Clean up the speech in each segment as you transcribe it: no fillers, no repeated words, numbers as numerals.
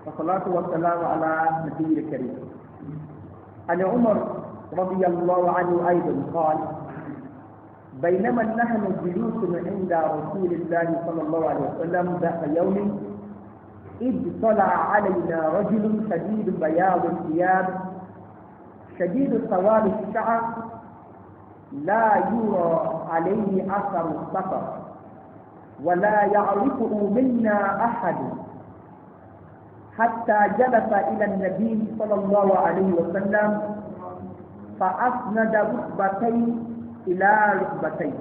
والصلاة والسلام على نبي الكريم. عن عمر رضي الله عنه أيضا قال: بينما نحن جلوس عند رسول الله صلى الله عليه وسلم ذات يوم إذ طلع علينا رجل شديد بياض الثياب شديد سواد الشعر لا يرى عليه أثر السفر ولا يعرفه منا أحد، حتى جلس إلى النبي صلى الله عليه وسلم فأسند ركبتيه إلى ركبتيه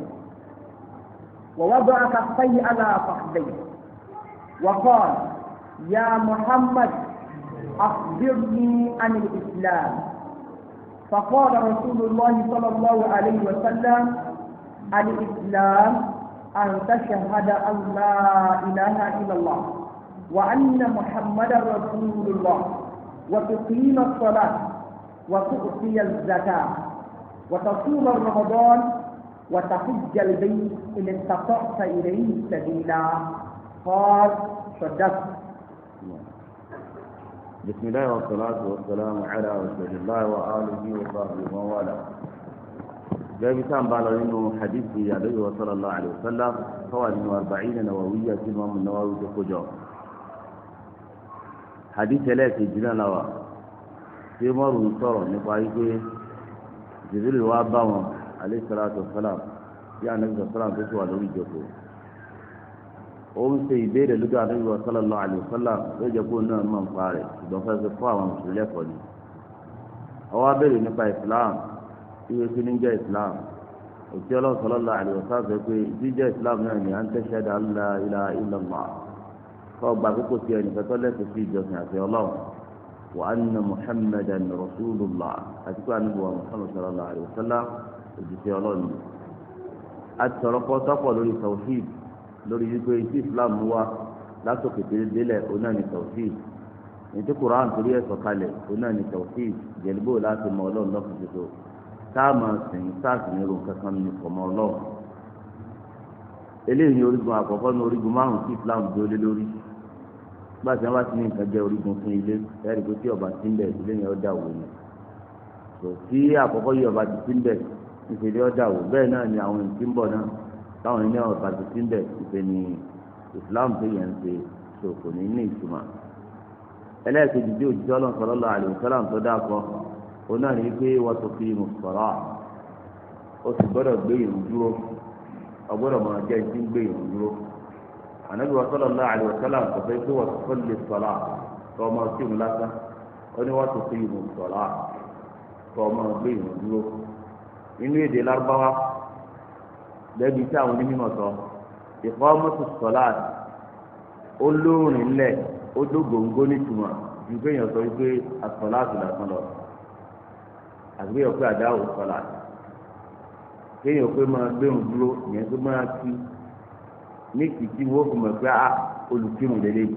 ووضع كفيه على فخذيه وقال: يا محمد أخبرني عن الإسلام. فقال رسول الله صلى الله عليه وسلم: الإسلام أن تشهد أن لا إله إلا الله وأن محمدا رسول الله وتقيم الصلاة وتؤتي الزكاة وتصوم رمضان وتحج البيت إن استطعت إليه سبيلا. قال: صدقت. بسم الله والصلاة والسلام على رسول الله وآله وصحبه ومن جاء بسام بالغ حديث النبي صلى الله عليه وسلم قال من 40 نووية الإمام النووي تخرج حديث لا تجنا لوا في مر صار نقايته جبريل وابا عليه الصلاة والسلام يعني النبي صلى الله عليه وسلم تسوى لوري جوكو ó ń ṣe ìbéèrè lójú àdéhùn sallallahu alaihi wasallam ló jẹ́ kó náà mọ̀ nípa rẹ̀ ṣùgbọ́n fẹ́ẹ́ fi fún àwọn mùsùlùmí lẹ́kọ̀ọ́ ni. ọwọ́ abéèrè nípa islam ìwé tí ní jẹ́ islam òtí ọlọ́run sallallahu alaihi wasallam sọ pé jíjẹ́ islam náà ni à ń tashhadu an la ilaha illallah kọ́ gba àkókò sí ẹnìkan tó lẹ́sẹ̀ sí ìjọsìn àti ọlọ́run wa anna muhammadan rasulullah àti pé àníbọ̀ muhammad sallallahu alaihi wasallam òjìṣẹ́ ọlọ́run ni. a ti sọ̀rọ̀ pọ̀ sọ́pọ̀ lórí tawhid lórí wípé tí islam wá látòkè délẹ̀ ọ̀nà ní tawhid ètò quran torí ẹ̀sọ̀ kalẹ̀ ọ̀nà ní tawhid jẹ̀lúbò láti mọ ọlọ́run lọ́kùn tuntun táàmù sìn sáàsì ní irun kankan ní ọmọ ọlọ́run. eléyìí ní orígun àkọ́kọ́ ní orígun márùn-ún tí islam dúró lé lórí gbà tí wọ́n bá ti ní nǹkan jẹ́ orígun fún ilé ẹ̀rí pé tí ọba ti ń bẹ̀ ilé yẹn ó dà wò ni kò tí àkọ́kọ́ yìí ọba ti ń bẹ̀ ìṣèlú ó dà wò bẹ́ẹ̀ náà ni àwọn ìtì ń bọ̀ náà táwọn ènìyàn ọba ti ti ń bẹ̀ ìpè ní islam tó yẹn ń ṣe tó kò ní ní ìtumọ̀. ẹlẹ́ẹ̀kejì tí òjijì ọlọ́run sallallahu alaihi wasallam tó dákọ̀ ó náà ní pé wọ́n tó fi mùsùlùmọ́ ó sì gbọ́dọ̀ gbé ìrun dúró ọgbọ́dọ̀ máa jẹ́ ìdí ń gbé ìrun dúró. ànábì sallallahu alaihi wasallam kò fẹ́ pé wọ́n tó kọ́ lè sọ̀rọ̀ tó ọmọ sí ìrun lásán ó ní wọ́n tó fi mùsùlùmọ́ tó ọmọ gbé ìrun dúró. nínú èdè lárúbáwá lẹ́bi tí àwọn onímọ̀ sọ ìkọ́mọ́tò sọ́láàt ó lóorin ńlẹ̀ ó dógóńgó nítumọ̀ ju kéèyàn sọ wípé asọ́láàtù lásán lọ àti kéèyàn pé àdáwò sọ́láàt kéèyàn pé máa gbéhùn dúró ìyẹn tó máa kí ní kìkì wọ́n fi mọ̀ pé olùkírun lélẹ́yìí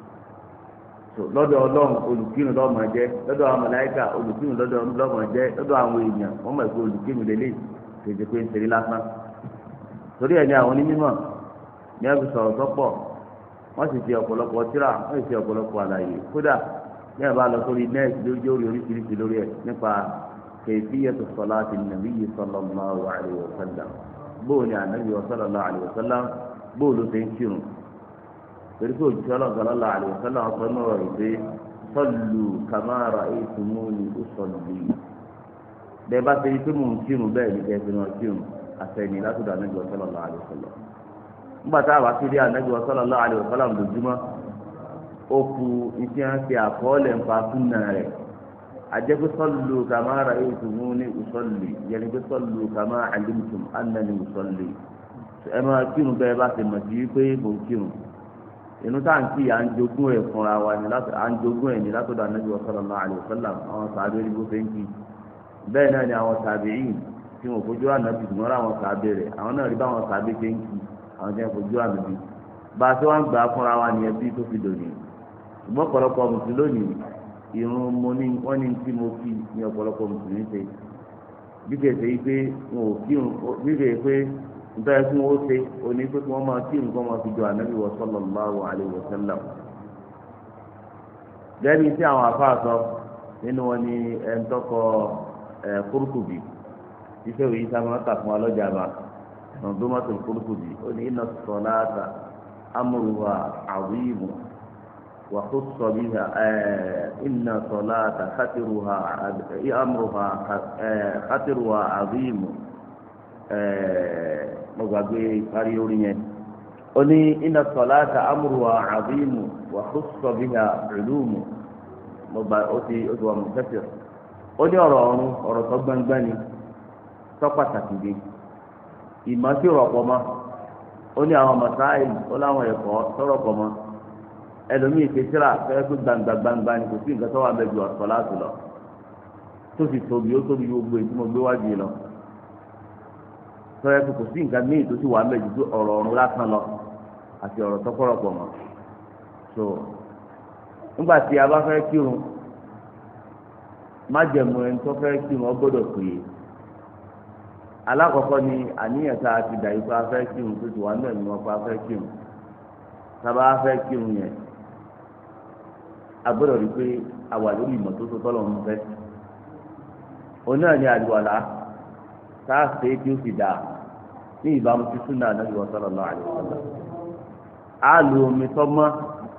lọ́dọ̀ ọlọ́run olùkírun lọ́mọ jẹ́ lọ́dọ̀ àwọn màláíkà olùkírun lọ́mọ jẹ́ lọ́dọ̀ àwọn èèyàn wọ́n mọ̀ pé olùkírun lélẹ́yìí kèjì pé ń ṣeré lásán torí ẹ̀ ní àwọn onímọ̀ ní ẹbí sọ̀rọ̀ sọ́pọ̀ wọ́n sì fi ọ̀pọ̀lọpọ̀ tírà wọ́n sì fi ọ̀pọ̀lọpọ̀ àlàyé kódà ní ẹ̀ bá lọ sórí nẹ́ẹ̀sì lójú orí oríṣiríṣi lórí ẹ̀ nípa kayfiyatu salati nabiyyi sallallahu alaihi wasallam bóò ní ànábì sallallahu alaihi wasallam bóò ló ṣe ń kírun torí pé òjijì sallallahu alaihi wasallam ọ̀sán náà rẹ̀ pé sallu kama ra'aytumuni usalli bẹ́ẹ̀ bá ṣe pé mò ń kírun bẹ́ẹ̀ ní kẹ́ẹ́ fi máa kírun àtẹ̀yìn látọ̀dọ̀ Ànábì sallallahu alaihi wasallam. nígbà tá a bá ti rí Ànábì sallallahu alaihi wasallam lójúmọ́ ó ku iṣẹ́ ń ṣe àkọọ́lẹ̀ ń pa súnà rẹ̀ àjẹpẹ́ sallu kama ra'aytumuni usalli yẹni pé sallu kama alimtum annani usalli ẹ máa kírun bẹ́ẹ̀ bá ti mọ̀ sí pé mò ń kírun inú táǹkì à ń jogún ẹ̀ fúnra wa ni à ń jogún ẹ̀ ní látọ̀dọ̀ Ànábì sallallahu alaihi wasallam àwọn sàbẹ̀ ní bó ṣe ń kí bẹ́ẹ̀ náà ni àwọn tàbíìn tí wọn fojú ànábì ṣùgbọ́n àwọn sàbẹ̀ rẹ̀ àwọn náà rí báwọn sàbẹ̀ ṣe ń kí àwọn tí wọn fojú ànábì bá a ṣe wá ń gbà á fúnra wa nìyẹn bí tó fi dòní ṣùgbọ́n ọ̀pọ̀lọpọ̀ mùsùlùmí lónìí irun mo ní wọ́n ní tí mo kí ní ọ̀pọ̀lọpọ̀ mùsùlùmí ṣe bí kèsè yìí pé wọn ò kírun bí kèsè pé nítorí fún wọn ó ṣe òní pé kí wọ́n máa kírun kí wọ́n máa fi jọ ànábì sallallahu alaihi wasallam gẹ́gẹ́ tí àwọn afá sọ nínú wọn ni ẹ̀ńtọ́kọ Qurtubi iṣẹ́ òye sábà kà fún alọ́jà bá ọ̀dọ́mọ́tò Qurtubi ó ní inna as-salata amruha 'azimun wa khussa biha inna as-salata khatiruha 'azimun mo gbàgbé parí orí yẹn ó ní inna as-salata amruha 'azimun wa khussa biha 'ulumun mo gbà ó ti wà mọ̀ kẹsì ó ní ọ̀rọ̀ tó gbangba ni tó pàtàkì dé ìmọ̀ sí rọ̀pọ̀ mọ́ ó ní àwọn mọ̀sáì ó láwọn ẹ̀kọ́ tó rọ̀pọ̀ mọ́ ẹlòmíì kẹsìrà fẹ́ẹ́ pé gbangba ni kò sí nǹkan tó wà mẹ́jọ ọ̀sọ̀ láti lọ tó sì tóbi ó tóbi gbogbo èyí tí mo gbé wájú yìí lọ tọ́yẹ kò sí nǹkan míì tó sì wà mẹ́jọ tó ọ̀rọ̀ ọ̀run lásán lọ àti ọ̀rọ̀ tó kọ́rọ̀pọ̀ mọ́ so nígbà tí a bá fẹ́ kírun májẹ̀mú ẹni tó fẹ́ kírun ó gbọ́dọ̀ pè é alákọ̀ọ́kọ́ ni àníyàn tá a ti dà yìí pé a fẹ́ kírun tó ti wà náà ní wọn pé a fẹ́ kírun tábà a fẹ́ kírun yẹn a gbọ́dọ̀ rí i pé a wà lórí ìmọ́tótó tọ́lọ̀ ń fẹ́ òun náà ni àlùwàlá tá a ṣe é kí ó sì dà ní ìbámu sí súnà Ànábì sallallahu alaihi wasallam a lo omi tó mọ́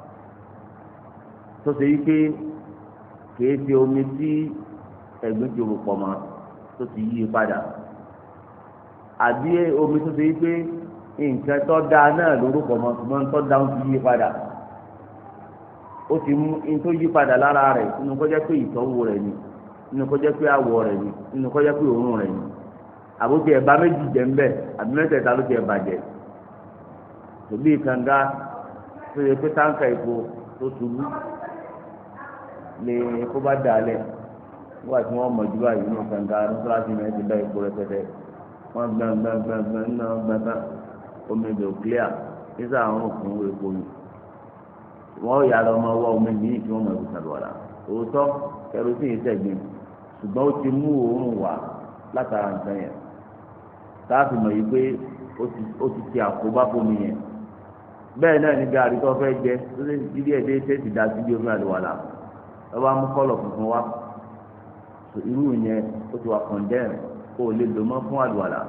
tó ṣe yí pé kìí ṣe omi tí ẹ̀gbin ti rò pọ̀ mọ́ tó ti yí padà àbí omi tó ṣe yí pé nǹkan tó dáa náà lórúkọ mọ́ ṣùgbọ́n tó dáa ń ti yí padà ó ti mú in tó yí padà lára rẹ̀ nínú kó jẹ́ pé ìtọ́wò rẹ̀ ni nínú kó jẹ́ pé àwọ̀ rẹ̀ ni nínú kó jẹ́ pé òórùn rẹ̀ ni àbókè ẹ̀bá méjì jẹ́ ń bẹ̀ àbí mẹ́tẹ̀ẹ̀ta ló ti ẹ̀ bàjẹ́ tòbí kànga tó yẹ pé táǹkà epo tó ṣubú lè kó bá dà lẹ̀ nígbà tí wọ́n mọ̀jú báyìí nínú kànga nítorí náà ti bá epo rẹpẹtẹ wọ́n gbẹ̀ngbẹ̀ngbẹ̀ngbẹ̀ nínú gbẹ̀ngàn omi ìdò clear nígbà àwọn òkun epo yìí wọ́n yà lọ ọmọ ọwọ́ omi yìí tí wọ́n mọ̀ ìbùsùn àlùwàlà òótọ́ kẹrosíìnì sẹ́gbìn ṣùgbọ́n ó ti mú òórùn wá látara nǹkan yẹn táàfin mọ̀ yìí pé ó ti ṣe àkóbá fómi yẹn bẹ́ẹ̀ náà ní gàrí tó fẹ́ jẹ tó ṣe ti díẹ̀ dé ṣe ti dá sí bí omi àlùwàlà lọ́wọ́ mú kọ́lọ̀ funfun wá irú yẹn ó ti wà kọ̀ǹdẹ́rìn kó o lè lò mọ́ fún àlùwàlà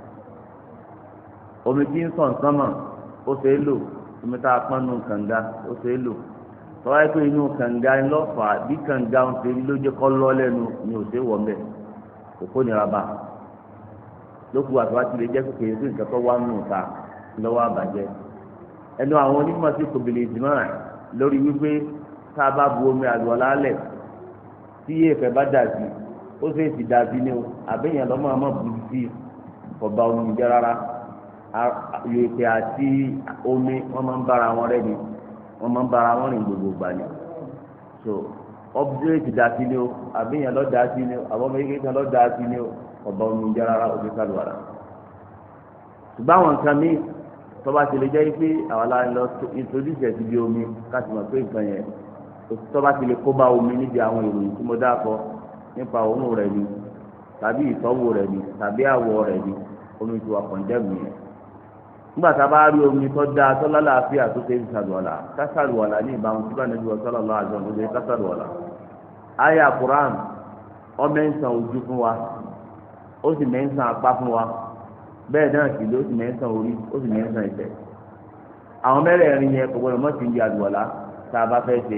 omi tí ń sàn sánmà ó ṣe é lò omi tá a pọ́n nù kànga ó ṣe é lò tọ́wá yẹ pé inú kànga ńlọ́fà bí kànga ń ṣe ló jẹ́ kọ́ lọ́ lẹ́nu ni ò ṣe é wọ̀ mẹ́ kò kó nira bá lókù àtúwá ti lè jẹ́ kékeré sí nǹkan tó wá nù ta lọ́wọ́ àbàjẹ́ ẹnu àwọn onímọ̀ sí kòbìlì ìdìmọ̀ lórí wípé tá a bá bu omi àlùwàlá lẹ̀ tí èèfẹ̀ bá dà sí ó sì ti dà sí ni o àbẹ̀yẹn lọ́mọ àmọ́ bu sí ọba omi jẹ́ rárá yòòkè àti omi wọ́n máa ń bára wọn rẹ́ ni wọ́n máa ń bára wọn rìn gbogbo gbà ni so ọ́bùdéètì dà sí ni o àbẹ̀yẹn lọ́ dà sí ni o àbọ̀mọ̀ yìí kan lọ́ dà sí ni o ọba omi jẹ́ rárá òfin sálùwàlá ṣùgbọ́n àwọn nǹkan míì tọ́ba ti lè jẹ́ pé àwọn aláǹ lọ introduce ẹ̀ sí bí omi káàtì mọ̀ pé nǹkan yẹn tọ́ba ti lè kó bá omi níbi àwọn ìròyìn tí mo dákọ nípa òórùn rẹ̀ ni tàbí ìtọ́wò rẹ̀ ni tàbí àwọ̀ rẹ̀ ni omi ti wà kọ̀ǹdẹ́mù yẹn nígbà tá a bá rí omi tó dáa tó lálàáfíà tó ṣe é ṣàlùwàlà kásàlùwàlà ní ìbámu tí bá níbi sallallahu alaihi wasallam ló ṣe kásàlùwàlà àyà Quran ó mẹ́ńsàn ojú fún wa ó sì mẹ́ńsàn apá fún wa bẹ́ẹ̀ náà sì ló sì mẹ́ńsàn orí ó sì mẹ́ńsàn ẹsẹ̀ àwọn mẹ́rẹ̀ẹ̀rin yẹn kò gbọdọ̀ mọ́ sí ibi àlùwàlá tá a bá fẹ́ ṣe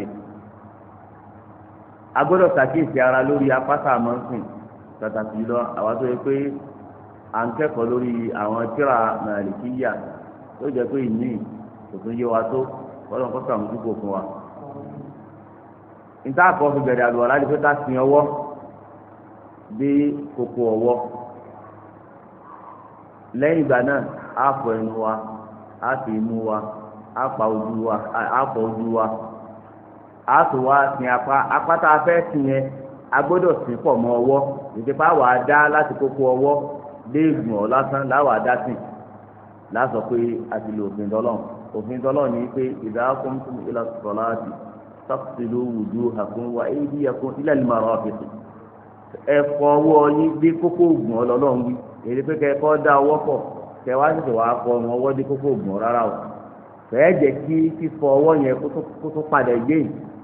a gbọ́dọ̀ ṣàkíyèsí ara lórí apáta àmọ́sìn pàtàkì lọ àwa tó yẹ pé à ń kẹ́kọ̀ọ́ lórí àwọn tíra màlìkíyà tó jẹ́ pé ìní kò tún yé wa tó kọ́lọ́n kó sàmójúkò fún wa níta kọ́ fi bẹ̀rẹ̀ àlùwàlá ni pé ká sin ọwọ́ dé kókó ọwọ́ lẹ́yìn ìgbà náà á fọ ẹnu wa á fi imú wa á pa ojú wa á fọ ojú wa á tó wá sin apá tá a fẹ́ sin yẹn a gbọ́dọ̀ sin pọ̀ mọ́ ọwọ́ ìdípa wàá dá láti kókó ọwọ́ dé ìgbọ̀n ọ̀ lásán láwàá dá sìn lásọ pé a ti lo òfin tọ́lọ́run ní pé idha qumtum ila salati faghsilu wujuhakum wa aydiyakum ila al-marafiq ẹ fọ ọwọ́ yín dé kókó ògùn ọlọ́run wí èdè pé kẹ́kọ́ dá ọwọ́ pọ̀ kẹ́ wá sì wàá fọ ọmọ ọwọ́ dé kókó ògùn rárá o fẹ́ẹ́ jẹ́ kí fífọ ọwọ́ yẹn kó tó padà gbé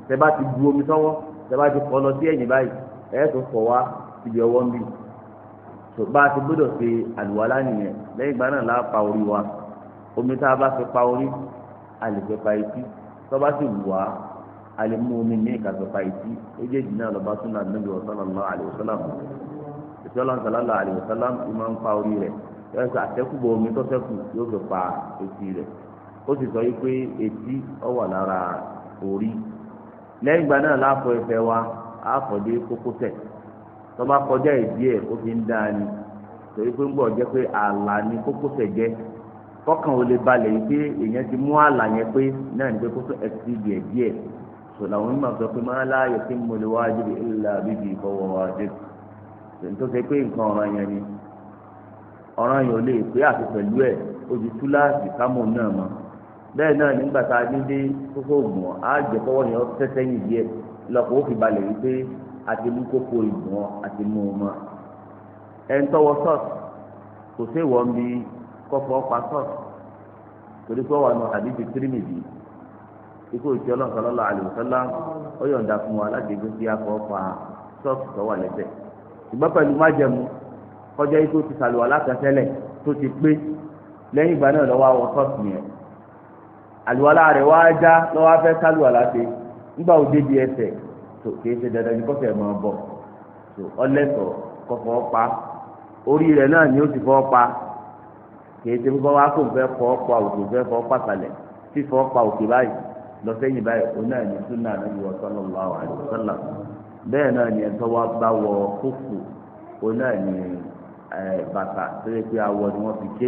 tẹ́ bá ti bu omi sọ́wọ́ tẹ́ bá ti fọ́ lọ sí ẹ̀yìn báyìí ẹ̀ tó fọ̀ wá síbi ọwọ́ ń bì tó bá a ti gbọ́dọ̀ ṣe àlùwàlá nìyẹn lẹ́yìn ìgbà náà láà pa orí wa omi tá a bá fi pa orí a lè fi pa etí tó bá sì wù wá a lè mú omi ní ìkàtọ̀ pa etí méjèèjì náà lọ́ba súnà Ànábì sallallahu alaihi wasallam ìṣọ́lá sallallahu alaihi wasallam ti máa ń pa orí rẹ̀ yóò sọ àtẹ́kùbọ̀ omi tó ṣẹ́kù yóò fi pa etí rẹ̀ ó sì sọ yìí pé etí ó wà lára orí lẹ́yìn ìgbà náà láàfọ̀ ẹsẹ̀ wa àfọ̀dé kókósẹ̀ tó bá kọjá ìdí ẹ̀ ó fi ń dáa ni torí pé ń bọ̀ jẹ́ pé ààlà ni kókósẹ̀ jẹ́ kọ́kàn ò lè balẹ̀ yìí pé èèyàn ti mú ààlà yẹn pé náà ní pé kókó ẹ̀sì díẹ̀ díẹ̀ sọ làwọn onímọ̀ sọ pé máa láàyè tí mo lè wájú bí ilà bíbí ìfọwọ́ wájú tó ṣe pé nǹkan ọ̀ràn yẹn ni ọ̀ràn yẹn ò lè pé àti pẹ̀lú ẹ̀ ó di túláàsì kámò náà mọ́ bẹ́ẹ̀ náà nígbà tá a dídé kókó ògùn á jẹ́ kọ́wọ́ yẹn tẹ́tẹ́yìn díẹ̀ lọ́kọ̀ ó fi balẹ̀ yìí pé àti mú kókó ìgbọ̀n àti mú un mọ́ ẹ̀ ń tọwọ́ sọ́ọ̀tì kò sí ìwọ̀n bí kọ́fọ́ pa sọ́ọ̀tì torí pé wà nù àdìsí Tirmidhi ikú ìtì Ọlọ́run sallallahu alaihi wasallam ó yọ̀ǹda fún wa láti gbé sí akọ́ pa sọ́ọ̀tì tó wà lẹ́sẹ̀ ṣùgbọ́n pẹ̀lú májẹ̀mú kọjá ikú ti sàlùwà látẹ̀sẹ̀lẹ̀ tó ti pé lẹ́yìn ìgbà náà lọ́wọ́ àwọn sọ́ọ̀tì yẹn àlùwàlá rẹ̀ wá já lọ́wọ́ afẹ́ sàlùwàlá ṣe nígbà òde di ẹsẹ̀ tó kìí ṣe dandan ní kọfẹ máa bọ tó ọlẹsọ kọfọ pa orí rẹ̀ náà ni ó ti fọ pa kìí ṣe fífọ wá kó fẹ́ fọ pa òkè fẹ́ fọ pàtàlẹ fífọ pa òkè báyìí lọ sẹ́yìn báyìí òun náà ní súnà Ànábì sallallahu alaihi wasallam bẹ́ẹ̀ náà ni ẹ̀tọ́ wa bá wọ kófù òun náà ní bàtà tó yẹ pé awọ ni wọ́n fi ké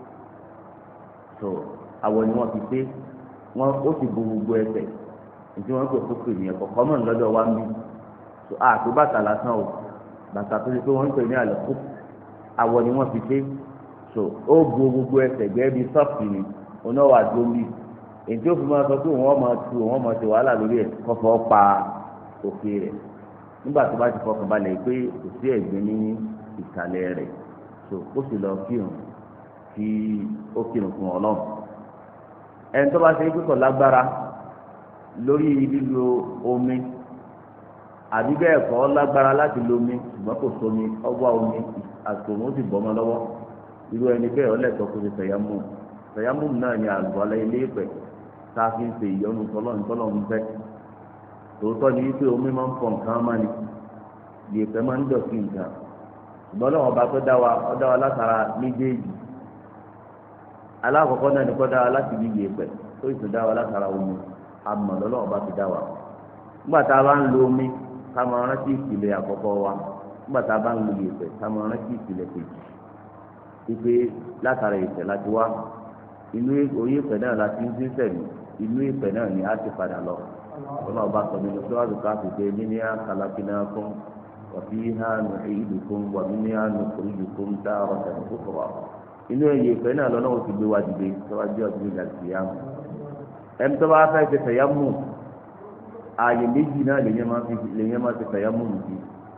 tó awọ ni wọ́n fi ké wọ́n ó sì bo gbogbo ẹsẹ̀ ìdí wọn gbé kókò ní ẹ̀kọ́ kọmọ lọ́dọ̀ wa ń bí so àti bàtà lásán o bàtà tó ti pé wọn ń pè ní àlọ kó àwọ̀ ni wọn fi dé so ó bu gbogbo ẹsẹ̀ gẹ́gẹ́ bíi sọfì ni onáwó àdóńbì èyí tí ó fi máa sọ pé wọn máa tu wọn máa ṣe wàhálà lórí ẹ kọfọ pa òkè rẹ̀ nígbà tó bá ti fọkàn balẹ̀ pé kò sí ẹ̀gbin ní ìsàlẹ̀ rẹ̀ so ó sì lọ kírun tí ó kírun fún Ọlọ́run ẹni tó bá ṣe é pé kò lágbára lórí lílo omi àbí bẹ́ẹ̀ kọ́ lágbára láti lo omi ṣùgbọ́n kò sómi ọgbà omi àtòmó sì bọ́mọ lọ́wọ́ irú ẹni bẹ́ẹ̀ ọlẹ́tọ̀ kò ṣe tẹ̀yámù náà ni àlùbọ́lá ilé ìpẹ́ tá a fi ń ṣe ìyọnu tọ́lọ́run fẹ́ tòótọ́ ni wípé omi máa ń fọ nǹkan máa ní ìyẹ̀pẹ̀ máa ń dọ̀tí nǹkan ṣùgbọ́n lọ́wọ́ ọba tó dá wa látara méjèèjì alákọ̀ọ́kọ́ náà ni kọ́ dá wa láti bí ìyẹ̀pẹ̀ tó sì tún dá wa látara omi amọ̀lọ́lọ́ ọba ti dá wa nígbà tá a bá ń lo omi ká máa rántí ìpìlẹ̀ àkọ́kọ́ wa nígbà tá a bá ń lo ìyẹ̀pẹ̀ ká máa rántí ìpìlẹ̀ kejì wípé látara ìpẹ̀ láti wá inú orí ìpẹ̀ náà láti ń dín sẹ̀mí inú ìpẹ̀ náà ni a ti padà lọ ọlọ́run ọba sọ nínú síwájú káàpì pé níní àkàlákínà fún wàbí ha nù ìlú fún wàbí ní ha nù orílù fún dáhùn ọ̀sẹ̀ fúnfọ̀wá inú ìyẹ̀pẹ̀ náà lọ́nà ó ti gbé wa dìde síwájú ọdún ìgbà tìyàmù ẹni tó bá fẹ́ ṣe tẹ̀yámù ààyè méjì náà lèyẹn máa ṣe tẹ̀yámù nìyí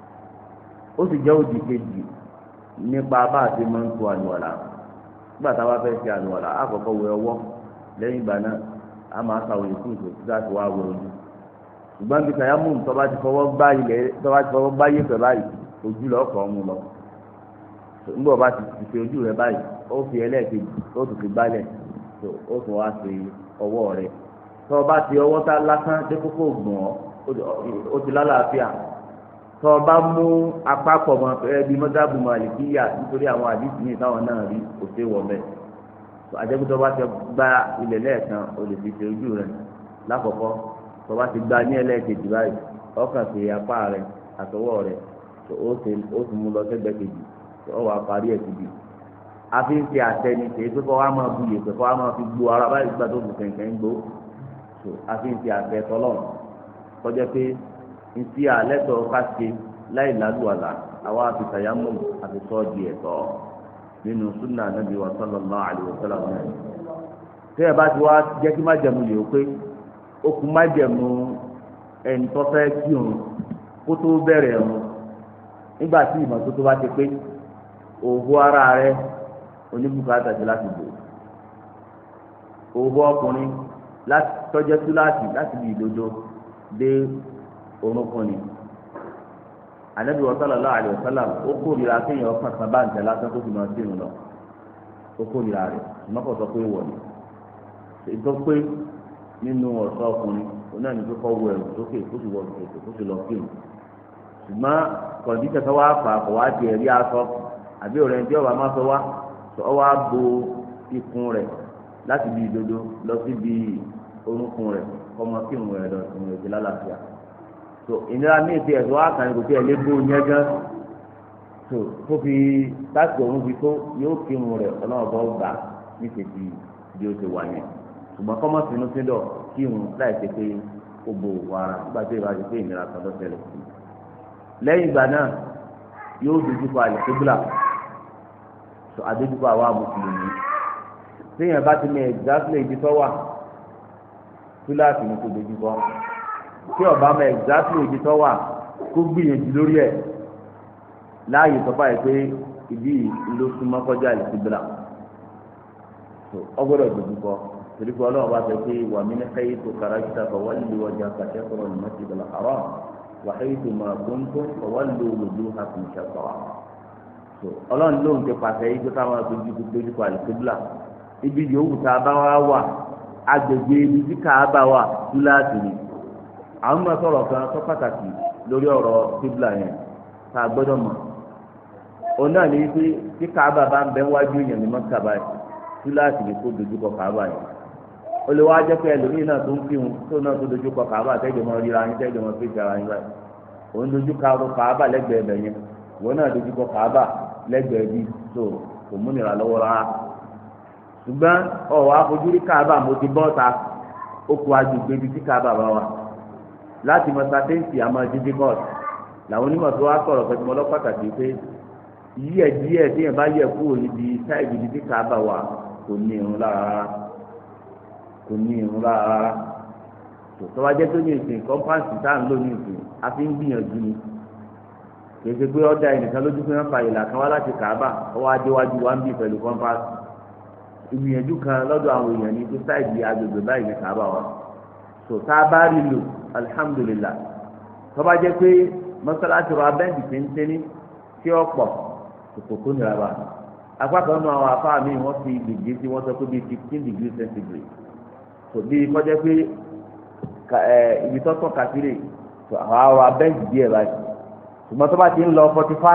ó sì jẹ́ òdì kejì nípa bá a ti máa ń tu àlùwàlà nígbà tá a bá fẹ́ ṣe àlùwàlà á kọ́kọ́ wẹ ọwọ́ lẹ́yìn ìgbà náà a máa ṣàwọn èkó ìṣòkú láti wá wẹ ojú ṣùgbọ́n bí tẹ̀yámù tó bá ti fọwọ́ gbá yẹ̀pẹ̀ báyìí ojú lọ́kọ̀ọ́ mú lọ nígbà bá ti ṣe ojú rẹ báyìí ó fi ẹlẹ́ẹ̀kejì ó tún fi gbálẹ̀ ó tún wá ṣe ọwọ́ rẹ̀ tó o bá ti ọwọ́ tá lásán dé kókó gbọ̀n ó ti lálàáfíà tó o bá mú apá pọ̀ mọ́ ẹbí mọ́tàbù màlìkíyà nítorí àwọn àdìsí ní táwọn náà rí kò sí wọ̀ bẹ́ẹ̀ àjẹkù tó o bá ti gba ilẹ̀ lẹ́ẹ̀kan o lè fi ṣe ojú rẹ̀ lákọ̀ọ́kọ́ tó o bá ti gba ní ẹlẹ́ẹ̀kejì báyìí ọkàn fi apá rẹ̀ àtọwọ́ rẹ̀ ó ti mú lọ sẹ́gbẹ̀ẹ́ kejì tó o wà parí ẹ̀ kejì àfi ń ṣe àtẹni tèyí pé kọ́ wa máa bu yèpẹ̀ kọ́ wa máa fi gbó ara báyìí gbà tó bu kẹ̀kẹ́ ń gbó so àfi ń ṣe àtẹ tọ́lọ̀ kọjá pé ń ṣe àlẹ́ tọ́ ká ṣe láì lálùwàlà àwa àfi tàyámù àfi sọ́ di ẹ̀tọ́ nínú súnà Ànábì wa sallallahu alaihi wasallam náà tẹ́yà bá ti wá jẹ́ kí májẹ̀mú yìí ó pé ó kú májẹ̀mú ẹni tó fẹ́ kí òun kó tó bẹ̀rẹ̀ òun nígbà tí ìmọ́tótó bá ti pé òhù ara rẹ̀ oníbùkátà sí láti bò òhù ọkùnrin tọ́jẹ́ túláàsì láti bí ìdodo dé orúnkún ni Ànábì sallallahu alaihi wasallam ó kórìíra kéèyàn kankan bá ń tẹ̀ lásán tó fi máa sínú lọ ó kórìíra rẹ̀ ìmọ̀kọ̀ sọ pé wọ̀ ni ètò pé nínú ọ̀ṣọ́ ọkùnrin òun náà ní pé kọ́ wọ ẹ̀rù sókè kó sì wọ ètò kó sì lọ kírun ṣùgbọ́n kọ̀ǹdíṣẹ̀ tó wá fà kọ̀ wá di ẹ̀rí aṣọ àbí ọ̀rẹ́ tí ọba máa sọ wá ọ wá bo ikùn rẹ̀ láti bí ìdodo lọ sí bí orúnkún rẹ̀ kọ́mọ kírun rẹ̀ lọ ìrìn òjì lálàáfíà tó ìnira ní ìpè ẹ̀sọ́ wá kàn kò tí ẹ̀ lé bó yẹn gan tó fi láti òun fi tó yóò kírun rẹ̀ ọlọ́ọ̀bọ gbà ní tètè bí ó ti wà yẹn ṣùgbọ́n kọ́mọ sínú síndọ̀ kírun láì ṣe pé ó bo wàrà nígbà tí ìbá ti pé ìnira kan ló ṣẹlẹ̀ sí lẹ́yìn ìgbà náà yóò dojú kọ àlùkébùlà tó adójúkọ àwa mùsùlùmí téèyàn bá ti ní ẹ̀gbáfìlẹ̀ ibi tó wà kíláàsì ní kò dojú kọ tí ọba mọ ẹ̀gbáfìlẹ̀ ibi tó wà kó gbìyànjú lórí ẹ̀ láàyè tó báyìí pé ibi ló súnmọ́ kọjá àlùkébùlà tó ọgbọ́dọ̀ dojú kọ torí pé ọlọ́run bá sọ pé wà mí ní káyé tó kára kíta kọ wọ́n lè wọjà kàṣẹ́ kọ́rọ̀ ní masjidil haram وحيث ما كنتم فولوا وجوهكم شطرا ọlọ́run lóun ti pàṣẹ yìí pé káwọn dojú kọ àlùkébùlà ibi yòówù tá a bá wà agbègbè ibi tí Káàbà wà túláàsì ni àwọn ọmọ sọ̀rọ̀ kan tó pàtàkì lórí ọ̀rọ̀ kébùlà yẹn tá a gbọ́dọ̀ mọ̀ òun náà ní pé tí Káàbà bá ń bẹ wájú èèyàn ní mọ́kàbá yìí túláàsì ni kó dojú kọ Káàbà yẹn ó lè wá jẹ́ pé ẹlòmíì náà tó ń kírun tó náà tó dojú kọ Káàbà tẹ́jọ́ mọ́ ríra yín tẹ́jọ́ mọ́ fèsì ara yín báyìí òun dojú kọ Káàbà lẹ́gbẹ̀ẹ́ ẹ̀bẹ̀ yẹn ìwọ náà dojú kọ Káàbà lẹ́gbẹ̀ẹ́ bíi tó kò múnira lọ́wọ́ rárá ṣùgbọ́n ọ̀wọ́ afojúrí Káàbà mo ti bọ́ ta ó kó agbègbè ibi tí Káàbà bá wà láti mọ sátẹ́ǹtì àmọ́ jíjí bọ́ọ̀sì làwọn onímọ̀ tó wá sọ̀rọ̀ pẹ̀lú ọlọ́pàtàkì pé yíyẹ díẹ̀ tí yẹn bá yẹ kúrò níbi sáìdì ibi tí Káàbà wà kò ní irun lára rárá kò ní irun lára rárá tọ́wájẹ́ tó ní ìsìn kọ́mpáǹsì tá à ń lò ní ìsìn a fi ń gbìyànjú ni kì í ṣe pé ọ̀dà ẹnìkan lójú pé wọ́n fa ìlà kan wá láti Káàbà ọwọ́ adéwájú wa ń bì pẹ̀lú kọ́mpáǹsì ìgbìyànjú kan lọ́dọ̀ àwọn èèyàn ní pé sáìdì agbègbè báyìí ní Káàbà wa tá a bá rí lò alihamudulilá tọ́wájẹ́ pé mọ́sálásí rọ abẹ́ǹdì tí ń tẹ́ni tí ó pọ̀ kòkòtò nira wa apá kan nù àwọn afá mi wọ́n fi gbègbè sí wọ́n sọ pé bíi 15 degrees centigrade bí kọjá pé ibi tó tọ́ka sílẹ̀ àwọn abẹ́ǹdì díẹ̀ báyìí ṣùgbọ́n tó bá ti ń lọ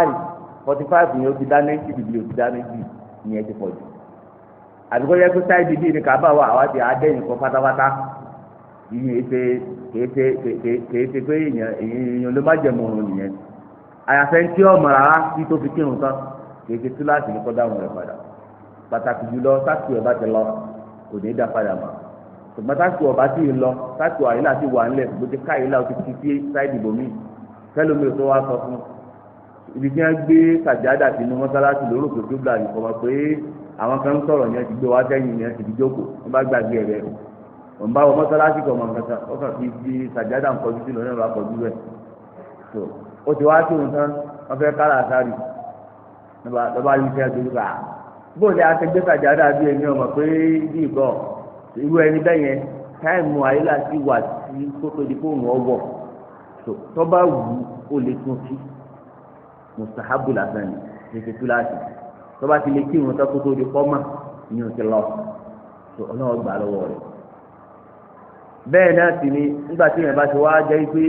45 yẹn ó ti dá 90 degree ó ti dá 90 ìyẹn ti pọ̀ jù àbíkọ́ yẹ kó sáìdì bíi ní Káàbà wà àwọn àti àdéhùn kan pátápátá ìyẹn kèé ṣe pé èèyàn ló má jẹ̀mú òun nìyẹn àyàfẹ́ ń tí ọmọ rárá tí tó fi kírun tán kèé ṣe túláàsì ní kọ́ dáhùn rẹ̀ padà pàtàkì jùlọ sáàkì ọba ti lọ kò ní í dá padà mọ́ ṣùgbọ́n sáàkì ọba ti lọ sáàkì àyílà ti wà ńlẹ̀ bó ti ká àyílà ó ti fi sí sáìdì bòmí kẹlómi tó wá sọ fún ibi tí wọ́n gbé sàjádà sínú mọ́sálásí lóró pé tó gbà nìkan mọ́ pé àwọn kan ń sọ̀rọ̀ yẹn ti gbé wá sẹ́yìn yẹn ti fi jókòó wọ́n bá gbàgbé ẹ̀rẹ́ wọ́n bá wọ mọ́sálásí kan mọ̀ nǹkan ó kàn fi sàjádà ń kọjú sí lọ́nà ìlú akọjú rẹ̀ tó ó ti wá tó nǹkan wọ́n fẹ́ kára àtàrí lọ́ba yìí fẹ́ tó gbà bóòlù àti gbé sàjádà bí ẹni ọmọ pé bí ìbọn irú ẹni bẹ́ẹ̀ yẹn táìmù àyílà sí wà sí kótó di fóònù ọwọ́ tó bá wù ó lè tún sí mustahabu lásán ní ṣe túláàsì tó bá ti lè kí ìrun tó kótó di fọ́mà ní o ti lọ tó ọlọ́wọ́ gbà lọ́wọ́ rẹ̀ bẹ́ẹ̀ náà sì ni nígbà tí èèyàn bá ti wá jẹ́ pé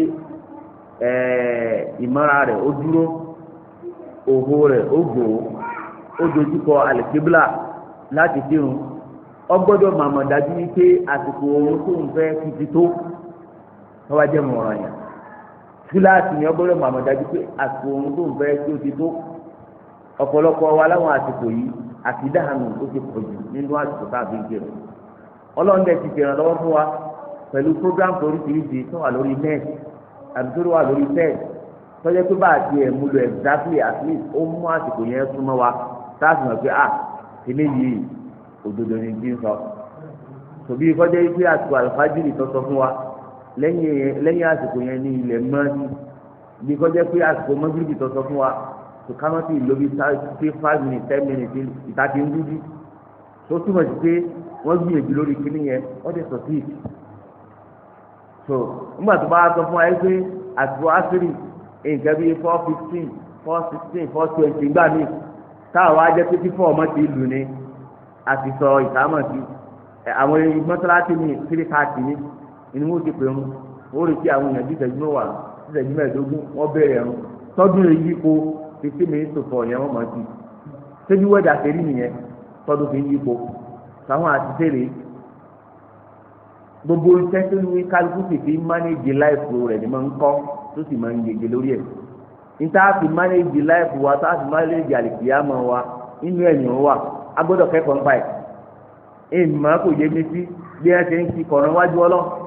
ìmọ̀ra rẹ̀ ó dúró òhò rẹ̀ ó gbòó ó dojúkọ àlìkébílà láti kírun ó gbọ́dọ̀ màmá dájú wípé àsìkò oorun tó ń fẹ́ fi ti tó wọ́n wá jẹ́ mọ̀ràn yẹn túláàsì ni ó gbọ́dọ̀ màmá dájú pé àsìkò oorun tó ń fẹ́ kí ó ti tó ọ̀pọ̀lọpọ̀ wa láwọn àsìkò yìí àti dáhànù ó ti pọ̀ jù nínú àsìkò tá a fi ń kírun ọlọ́run dẹ̀ ti fìràn lọ́wọ́ fún wa pẹ̀lú program oríṣiríṣi tó wà lórí net àbí tó wà lórí ted tọ́jú pé bá a ti ẹ̀ mú lò exactly at least ó mú àsìkò yẹn súnmọ́ wa tá a sì mọ̀ pé eléyìí òdodo ni bí ń sọ tòbí kọjá yìí pé àsìkò àlùfájìrì tó sọ fún wa lẹ́yìn àsìkò yẹn ní ilẹ̀ mọ́ọ́sì bí kọjá pé àsìkò mọ́gìrìbì tó sọ fún wa tó kámọ́tì lóbi 5 minutes 10 minutes ìta ti ń dúdú tó túmọ̀ sí pé wọ́n gbìyànjú lórí kíní yẹn wọ́n ti sọ sí so nígbà tó bá sọ fún wa yìí pé àsìkò àṣírí nǹkan bíi 4:15 4:16 4:20 gbà mí táwọn wá jẹ́ pé tí fọ́ọ̀mù ti lù ní àti sọ ìsámọ̀ sí àwọn mọ́sálásí ní 3:30 ní inú wọn ti pè ń ó rí sí àwọn èèyàn bíi ìṣẹ́jú mẹ́wàá ìṣẹ́jú mẹ́ẹ̀ẹ́dógún wọ́n bẹ̀rẹ̀ ẹ̀rùn tọ́dún èyí kó 15 minutes to 4 yẹn wọ́n mọ̀ sí ṣébi wẹ́dà ṣeré nìyẹn tọ́dún fi ń yípo táwọn àti ṣeré gbogbo iṣẹ́ tó ní kálukú sì fi mánéjì láìpù rẹ̀ ni máa ń kọ́ tó sì máa ń yege lórí ẹ̀ níta fi mánéjì láìpù wa tá a fi mánéjì àlìkìyàmọ̀ wa nínú ẹ̀yìn wa a gbọ́dọ̀ kẹ́kọ̀ọ́ nípa ẹ̀ èèmọ̀ kò yé mi sí bí wọ́n ṣe ń fi kọ̀ràn wájú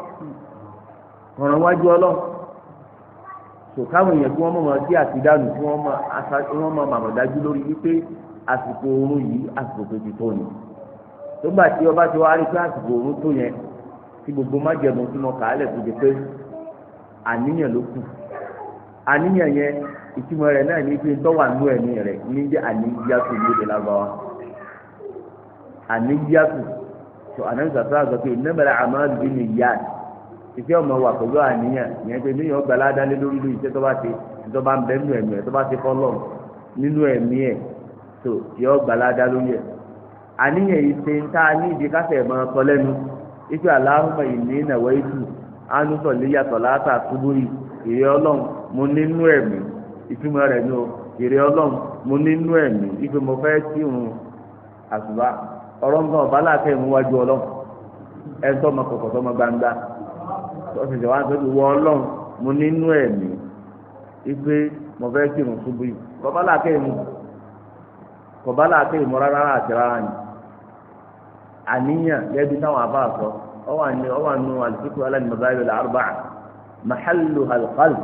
ọlọ́ tó káwọn èèyàn tí wọ́n mọ̀ sí àtidánù tí wọ́n mọ̀ màmọ̀ dájú lórí wípé àsìkò oorun yìí àsìkò tó ti tó ni tó gbà tí ọba ti wá rí pé àsìkò oorun tó yẹn tí gbogbo májẹ̀mú tí mo kà á lẹ̀ tó di pé àníyàn ló kù àníyàn yẹn ìtumọ̀ rẹ̀ náà ní pé tọ́wà nú ẹ̀mí rẹ̀ ní jẹ́ àníyàtò lóde lágbàwá àníyàtò tó ànágbàtà àgbà pé innamal a'malu binniyat ìfẹ́ ọmọ wà pẹ̀lú àníyàn ìyẹn pé níyàn gba aládàá lé lórí lórí iṣẹ́ tó bá ṣe tó bá ń bẹ nínú ẹ̀mí ẹ̀ tó bá ṣe fọ́lọ́ nínú ẹ̀mí ẹ̀ tó yọ gba aládàá lórí ẹ̀ àníyàn yìí ṣe ń tá a ní ìdí kásẹ̀ mọ́ ọkọ lẹ́nu ife Allahumma inni nawaitu anusọ léyàtọ̀ láta túbúrì ìrẹ́ ọlọ́run mo nínú ẹ̀mí ìtumọ̀ rẹ̀ ní o ìrẹ́ ọlọ́run mo nínú ẹ̀mí ife mo fẹ́ sí òun àṣùbà ọ̀rọ̀ nǹkan ọ̀bá láàkẹ́ ìmúwájú ọlọ́run ẹ̀ ń tọ́ ọmọ kọ̀kọ̀ tọ́ ọmọ gbangba ọ̀sẹ̀ wá sọ́dọ̀ wọ ọlọ́run mo nínú ẹ̀mí ipe mo fẹ́ sí òun túbúrì kọ̀bá láàkẹ́ ìmú rárá àti rárá ni àníyàn gẹ́gẹ́ bí táwọn àbá sọ ọwọ́ àánú àlùfíkù alánìmọ̀báyọ̀ làárùbá màhálù alqalb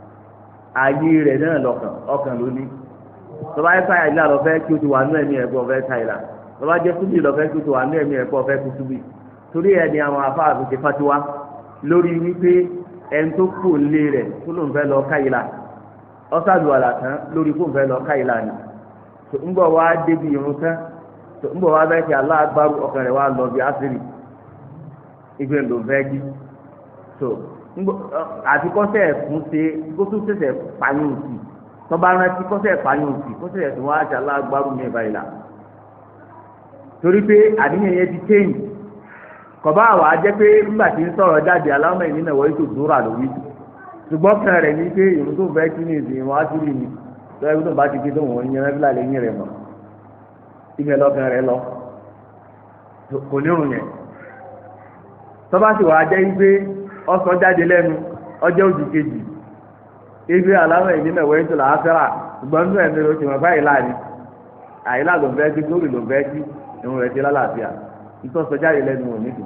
ayé rẹ̀ náà lọ́kàn ọkàn lóní tọ́ba yẹ káyà ilé àlọ́fẹ́ kí o ti wà nú ẹ̀mí ẹ̀kọ́ ọ̀fẹ́ káyìlá tọ́ba jẹ́ súbì lọ́fẹ́ kí o ti wà nú ẹ̀mí ẹ̀kọ́ ọ̀fẹ́ kú súbì torí ẹ̀ ni àwọn afá àfihàn fatiwa lórí wípé ẹni tó kú lé rẹ̀ tó ló ń fẹ́ lọ káyìlá ọ́sàdùwàlà tán lórí kó ń fẹ́ lọ káyìlá ni ńgbọ̀ wá débi irun tán ńgbọ̀ wá bẹ́ẹ̀ kí aláàgbárù ọkàn rẹ̀ wá lọ bí àṣírí ìgbẹ́ ló fẹ́ jí so àti kọ́sẹ̀ ẹ̀fún ṣe kó tún ṣẹ̀ṣẹ̀ pààyàn òsì tọ́ba rántí kọ́sẹ̀ pààyàn òsì kó ṣẹ̀ṣẹ̀ tún wá àti aláàgbárù ní ìbáyìí la torí pé àníyàn yẹn ti change kọ̀bá àwọ̀ á jẹ́ pé nígbà tí ń sọ̀rọ̀ jáde aláwọ̀ ẹ̀mí náà wọ́n tó dúró àlòwí ṣùgbọ́n kan rẹ̀ ní pé ìrún tó fẹ́ kí ní ìsìn wọn á tún lè ní lọ́wọ́ tó bá ti ké tó wọ́n yẹn mẹ́fìlà lẹ́yìn rẹ̀ mọ́ ibẹ̀ lọ́kàn rẹ̀ lọ kò nírun yẹn tọ́ba sì wàá jẹ́ wípé ọsọ jáde lẹ́nu ọjọ́ ojú kejì ibi aláwọ̀ ẹ̀mí náà wọ́n tó là á fẹ́ra ṣùgbọ́n nínú ẹ̀mí ló ti mọ̀ fáyìí láàrin àyílá ló ń fẹ́ kí lórí ló ń fẹ́ kí irun rẹ̀ ti lálàáfíà nítorí sọ jáde lẹ́nu ò ní dùn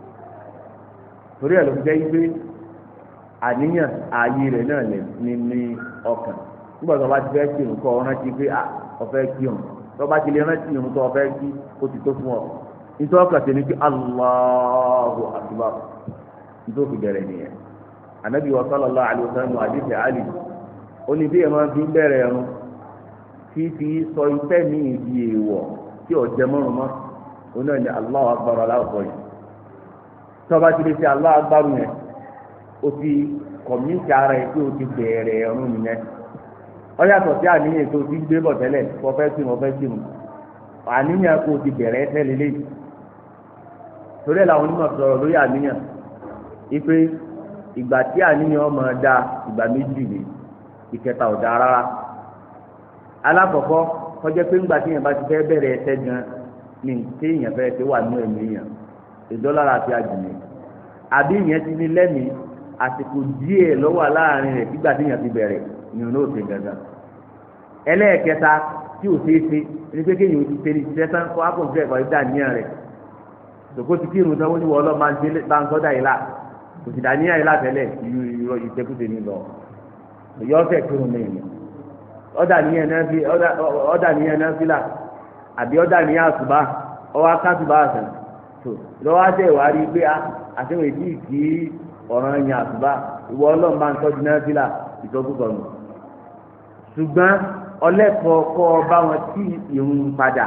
torí ẹ̀ ló fi jẹ́ wípé àníyàn ààyè rẹ̀ náà ní ọkàn nígbà tó bá ti fẹ́ kí irun kọ́ ọ rántí pé ọ̀fẹ́ kí irun tó bá ti lè rántí irun tó ọ̀fẹ́ kí ó ti tó fún ọ nítorí ọkàn ti ní kí Allahu Akbar nítorí fi bẹ̀rẹ̀ nìyẹn Ànábì wa sallallahu alaihi wasallam àdìsẹ́ àlì ó ní bí ẹ̀ máa fi ń bẹ̀rẹ̀ ẹ̀rùn fi sọ iṣẹ́ mi ìdí èèwọ̀ tí ò jẹ mọ́rùn mọ́ òun náà ní Allahu Akbar aláwọ̀ yìí tó bá ti lè ṣe Allahu Akbar yẹn ó ti kọ̀míìtì ara ẹ̀ pé ó ti bẹ̀rẹ̀ ẹ̀rùn nìyẹn ó yàtọ̀ sí àníyàn tó ti gbé bọ̀ tẹ́lẹ̀ fọfẹ́ sí mu àníyàn kó o ti bẹ̀rẹ̀ tẹ́lẹ̀ lé torí ẹ̀ làwọn onímọ̀ sọ̀rọ̀ lórí àníyàn ipe ìgbà tí àníyàn ọmọ da ìgbà méjì ni ìkẹta ò da rárá alákọ̀ọ́kọ́ kọjá pé ńgbà tí èèyàn bá ti fẹ́ bẹ̀rẹ̀ ẹsẹ̀ gan ni tí èèyàn fẹ́ ti wà nínú ẹ̀mí èèyàn ìdọ́lára àti àjùmọ̀ àbí ìyẹn ti ní lẹ́mìí àsìkò díẹ̀ lọ́wọ́ láàrin rẹ̀ nígbà tí èèyàn ti bẹ̀rẹ̀ ni òun náà ti gàgà ẹlẹ́ẹ̀kẹta tí ò ṣeé ṣe ẹni pé kéèyàn ti tẹ̀lé ìṣẹ́ tán kó ápò fẹ́ ẹ̀kọ́ ìdá níyàn rẹ̀ tòkó ti kírun tán wọ́n ní wọ́n lọ́ máa ń sọ́dà yìí là kò sì dá níyàn yìí là tẹ́lẹ̀ irọ́ ìṣẹ́kùsẹ̀ ní lọ yọ ọ́ fẹ́ kírun mẹ́rin ọ̀dà níyàn náà fi là àbí ọ̀dà níyàn àsùbá ọwọ́ akásùbá àsàn tó lọ́wọ́ àṣẹ ìwà rí pé àṣẹwò ìdí ìkí ọ̀ràn yàn àsùbá ìwọ ọlọ́run máa ń tọ́jú náà fi là ìtọ́kùsọ̀ nù ṣùgbọ́n ọlẹ́tọ̀ọ́ kọ́ ọba wọn tí ìrun padà